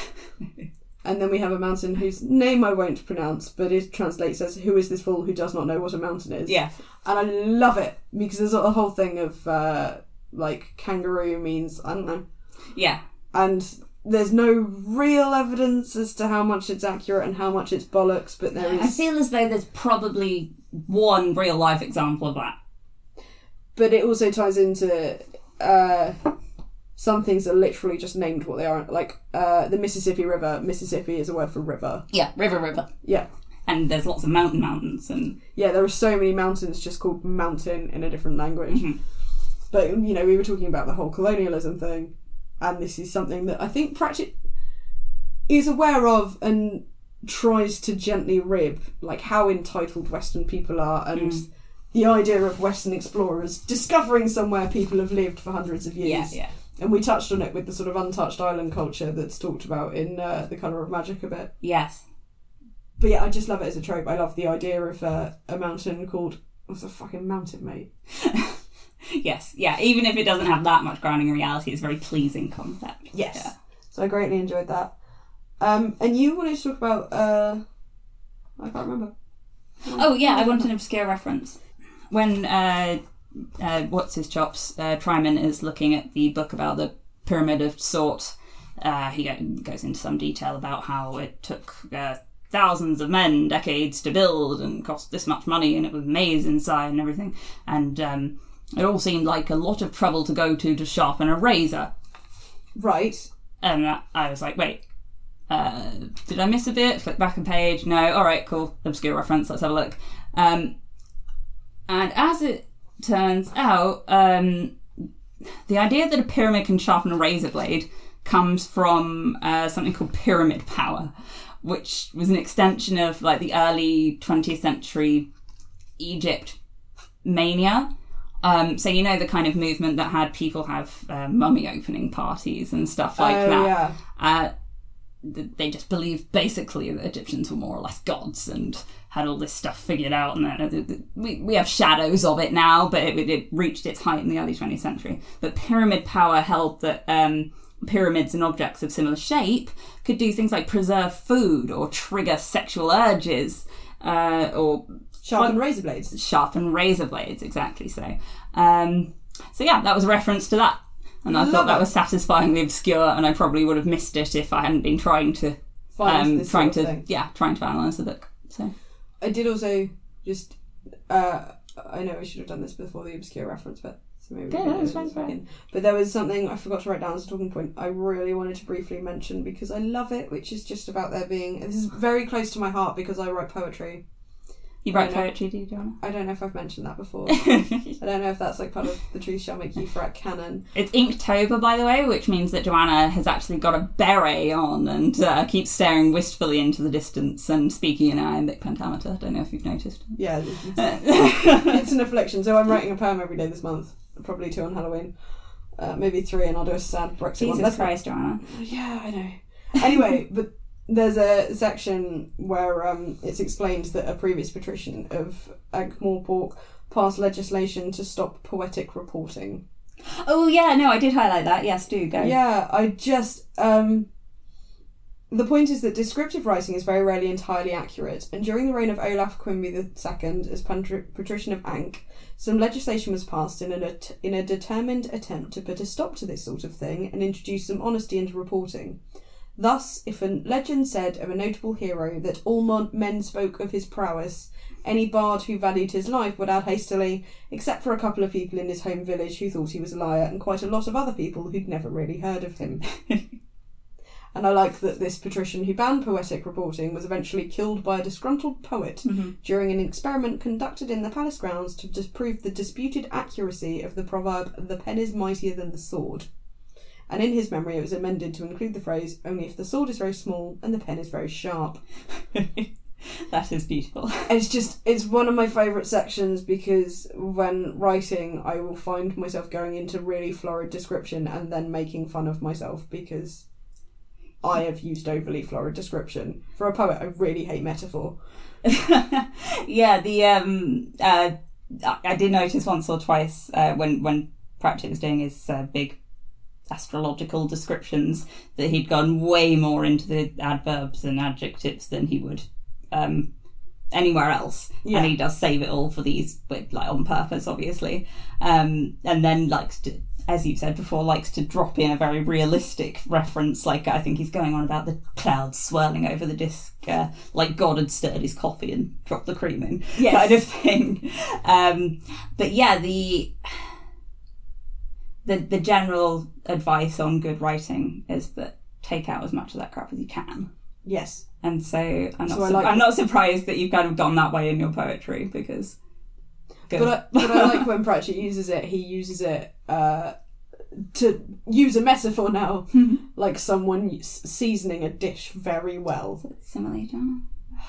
And then we have a mountain whose name I won't pronounce, but it translates as, who is this fool who does not know what a mountain is? Yeah. And I love it, because there's a whole thing of, uh, like, kangaroo means, I don't know. Yeah. And there's no real evidence as to how much it's accurate and how much it's bollocks, but there is... I feel as though there's probably one real life example of that. But it also ties into... Uh, some things are literally just named what they are. Like, uh, the Mississippi River. Mississippi is a word for river. Yeah, river, river. Yeah. And there's lots of mountain mountains and... Yeah, there are so many mountains just called mountain in a different language. Mhm. But, you know, we were talking about the whole colonialism thing, and this is something that I think Pratchett is aware of and tries to gently rib, like how entitled Western people are, and Mm. the idea of Western explorers discovering somewhere people have lived for hundreds of Yeah, years. yeah. And we touched on it with the sort of untouched island culture that's talked about in uh, The Colour of Magic a bit. Yes. But yeah, I just love it as a trope. I love the idea of uh, a mountain called... What's a fucking mountain, mate? Yes, yeah. Even if it doesn't have that much grounding in reality, it's a very pleasing concept. Yes. Yeah. So I greatly enjoyed that. Um, and you wanted to talk about... Uh, I can't remember. Oh, yeah, I want an obscure reference. When, uh, uh, what's his chops, uh, Tryman is looking at the book about the Pyramid of Sort, uh, he go- goes into some detail about how it took uh, thousands of men, decades to build, and cost this much money, and it was a maze inside and everything. And um, it all seemed like a lot of trouble to go to to sharpen a razor. Right. And uh, I was like, wait, uh, did I miss a bit? Click back a page. No, all right, cool. Obscure reference. Let's have a look. Um, and as it turns out, um, the idea that a pyramid can sharpen a razor blade comes from uh, something called pyramid power, which was an extension of like the early twentieth century Egypt mania. Um, so you know the kind of movement that had people have uh, mummy opening parties and stuff like oh, that. Yeah. Uh, they just believed basically that Egyptians were more or less gods and had all this stuff figured out. And then we we have shadows of it now, but it, it reached its height in the early twentieth century. But pyramid power held that um, pyramids and objects of similar shape could do things like preserve food or trigger sexual urges uh, or Sharpen razor blades. Sharpen razor blades, exactly so. Um, so yeah, that was a reference to that. And I, I thought that it. was satisfyingly obscure, and I probably would have missed it if I hadn't been trying to, Find um, trying sort to, of thing. yeah, trying to analyse the book. So I did also just, uh, I know I should have done this before the obscure reference, but so maybe. Yeah, that's fine, fine. But there was something I forgot to write down as a talking point. I really wanted to briefly mention because I love it, which is just about there being. This is very close to my heart because I write poetry. You write poetry, do you, Joanna? I don't know if I've mentioned that before. I don't know if that's like part of The Truth Shall Make You Fret canon. It's Inktober, by the way, which means that Joanna has actually got a beret on and uh, keeps staring wistfully into the distance and speaking in iambic pentameter. I don't know if you've noticed. Yeah, it's, it's an affliction. So I'm writing a poem every day this month, probably two on Halloween, uh, maybe three, and I'll do a sad Brexit Jesus one. That's Christ, Joanna. Yeah, I know. Anyway, but there's a section where um, it's explained that a previous patrician of Ankh-Morpork passed legislation to stop poetic reporting. Oh yeah, no, I did highlight that. Yes, do go. Yeah, I just um, the point is that descriptive writing is very rarely entirely accurate, and during the reign of Olaf Quimby the Second as patri- patrician of Ankh, some legislation was passed in a in a determined attempt to put a stop to this sort of thing and introduce some honesty into reporting. Thus, if a legend said of a notable hero that all mon- men spoke of his prowess, any bard who valued his life would add hastily, except for a couple of people in his home village who thought he was a liar, and quite a lot of other people who'd never really heard of him. And I like that this patrician who banned poetic reporting was eventually killed by a disgruntled poet mm-hmm. during an experiment conducted in the palace grounds to disprove the disputed accuracy of the proverb, "The pen is mightier than the sword." And in his memory it was amended to include the phrase, "Only if the sword is very small and the pen is very sharp." That is beautiful. It's just, it's one of my favourite sections because when writing I will find myself going into really florid description and then making fun of myself because I have used overly florid description. For a poet, I really hate metaphor. Yeah, the um, uh, I did notice once or twice uh, when, when Pratchett was doing his uh, big astrological descriptions that he'd gone way more into the adverbs and adjectives than he would um, anywhere else. Yeah. And he does save it all for these, but like on purpose, obviously. Um, and then likes to, as you said before, likes to drop in a very realistic reference. Like I think he's going on about the clouds swirling over the disc, uh, like God had stirred his coffee and dropped the cream in, yes. kind of thing. Um, but yeah, the. The the general advice on good writing is that take out as much of that crap as you can. Yes. And so I'm not So I su- like I'm it. not surprised that you've kind of gone that way in your poetry because. Good. But I, but I like when Pratchett uses it. He uses it uh, to use a metaphor now, like someone s- seasoning a dish very well. Simile, John.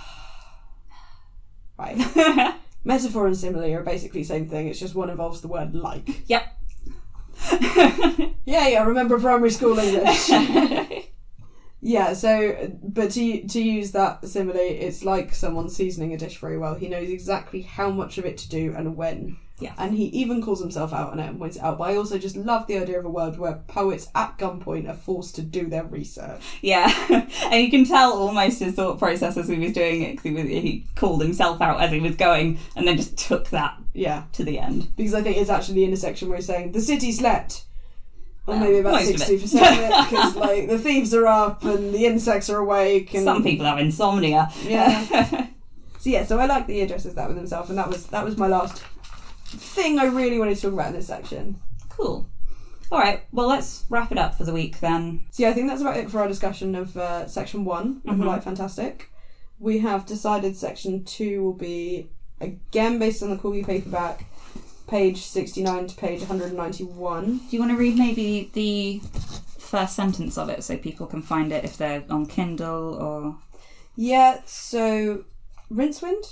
Right. Metaphor and simile are basically the same thing. It's just one involves the word like. Yep. Yeah, yeah, I remember primary school English. Yeah, so, but to to use that simile, it's like someone seasoning a dish very well. He knows exactly how much of it to do and when. Yes. And he even calls himself out on it and points it out. But I also just love the idea of a world where poets at gunpoint are forced to do their research. Yeah, and you can tell almost his thought process as he was doing it, because he, was, he called himself out as he was going and then just took that Yeah. to the end. Because I think it's actually the intersection where he's saying, the city slept. Or Well, maybe about most of it. sixty percent of it, because like, the thieves are up and the insects are awake. And Some people have insomnia. Yeah. So yeah, so I like that he addresses that with himself, and that was that was my last thing I really wanted to talk about in this section. Cool. All right, well, let's wrap it up for the week then. So yeah, I think that's about it for our discussion of uh, section one of Mhm. The Light Fantastic. We have decided section two will be, again, based on the Corgi paperback, page sixty-nine to page one hundred ninety-one. Do you want to read maybe the first sentence of it so people can find it if they're on Kindle or... Yeah, so Rincewind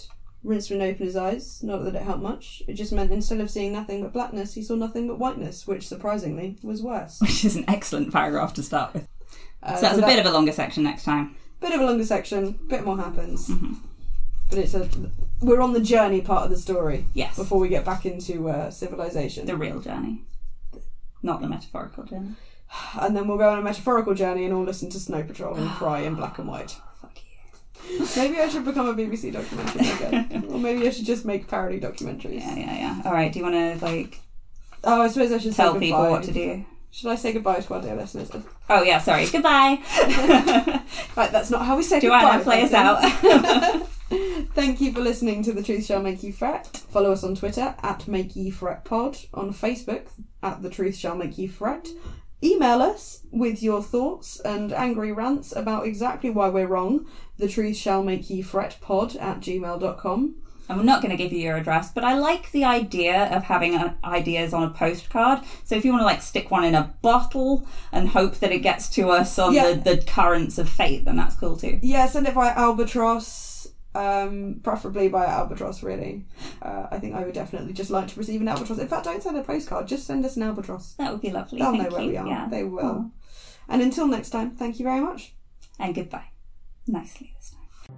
Rinse and open his eyes. Not that it helped much. It just meant instead of seeing nothing but blackness, he saw nothing but whiteness, which surprisingly was worse. Which is an excellent paragraph to start with. Uh, so that's so a that, bit of a longer section next time. Bit of a longer section. Bit more happens. Mm-hmm. But it's a we're on the journey part of the story. Yes. Before we get back into uh, civilization. The real journey. Not the metaphorical journey. And then we'll go on a metaphorical journey and all listen to Snow Patrol and cry in black and white. Fuck you. Maybe I should become a B B C documentary maker. Or maybe I should just make parody documentaries. Yeah, yeah, yeah. Alright, do you want to, like... Oh, I suppose I should tell say people goodbye. what to do? Should I say goodbye to our dear listeners? Oh, yeah, sorry. Goodbye. Right, that's not how we say Joanna, goodbye. play us out. Thank you for listening to The Truth Shall Make You Fret. Follow us on Twitter at Make Ye Fret Pod, on Facebook at The Truth Shall Make You Fret. Email us with your thoughts and angry rants about exactly why we're wrong. The Truth Shall Make Ye Fret Pod at gmail dot com. And we're not going to give you your address, but I like the idea of having uh, ideas on a postcard. So if you want to like stick one in a bottle and hope that it gets to us on Yeah. the, the currents of fate, then that's cool too. Yeah, send it via Albatross, um, preferably via Albatross, really. Uh, I think I would definitely just like to receive an Albatross. In fact, don't send a postcard, just send us an Albatross. That would be lovely. They'll Thank know where you. we are. Yeah. They will. Oh. And until next time, thank you very much. And goodbye. Nicely this time.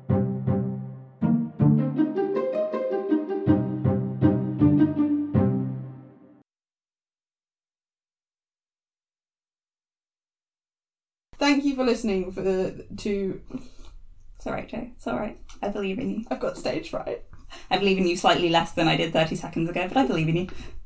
Thank you for listening for the, to... It's alright, Joe. It's alright. I believe in you. I've got stage fright. I believe in you slightly less than I did thirty seconds ago, but I believe in you.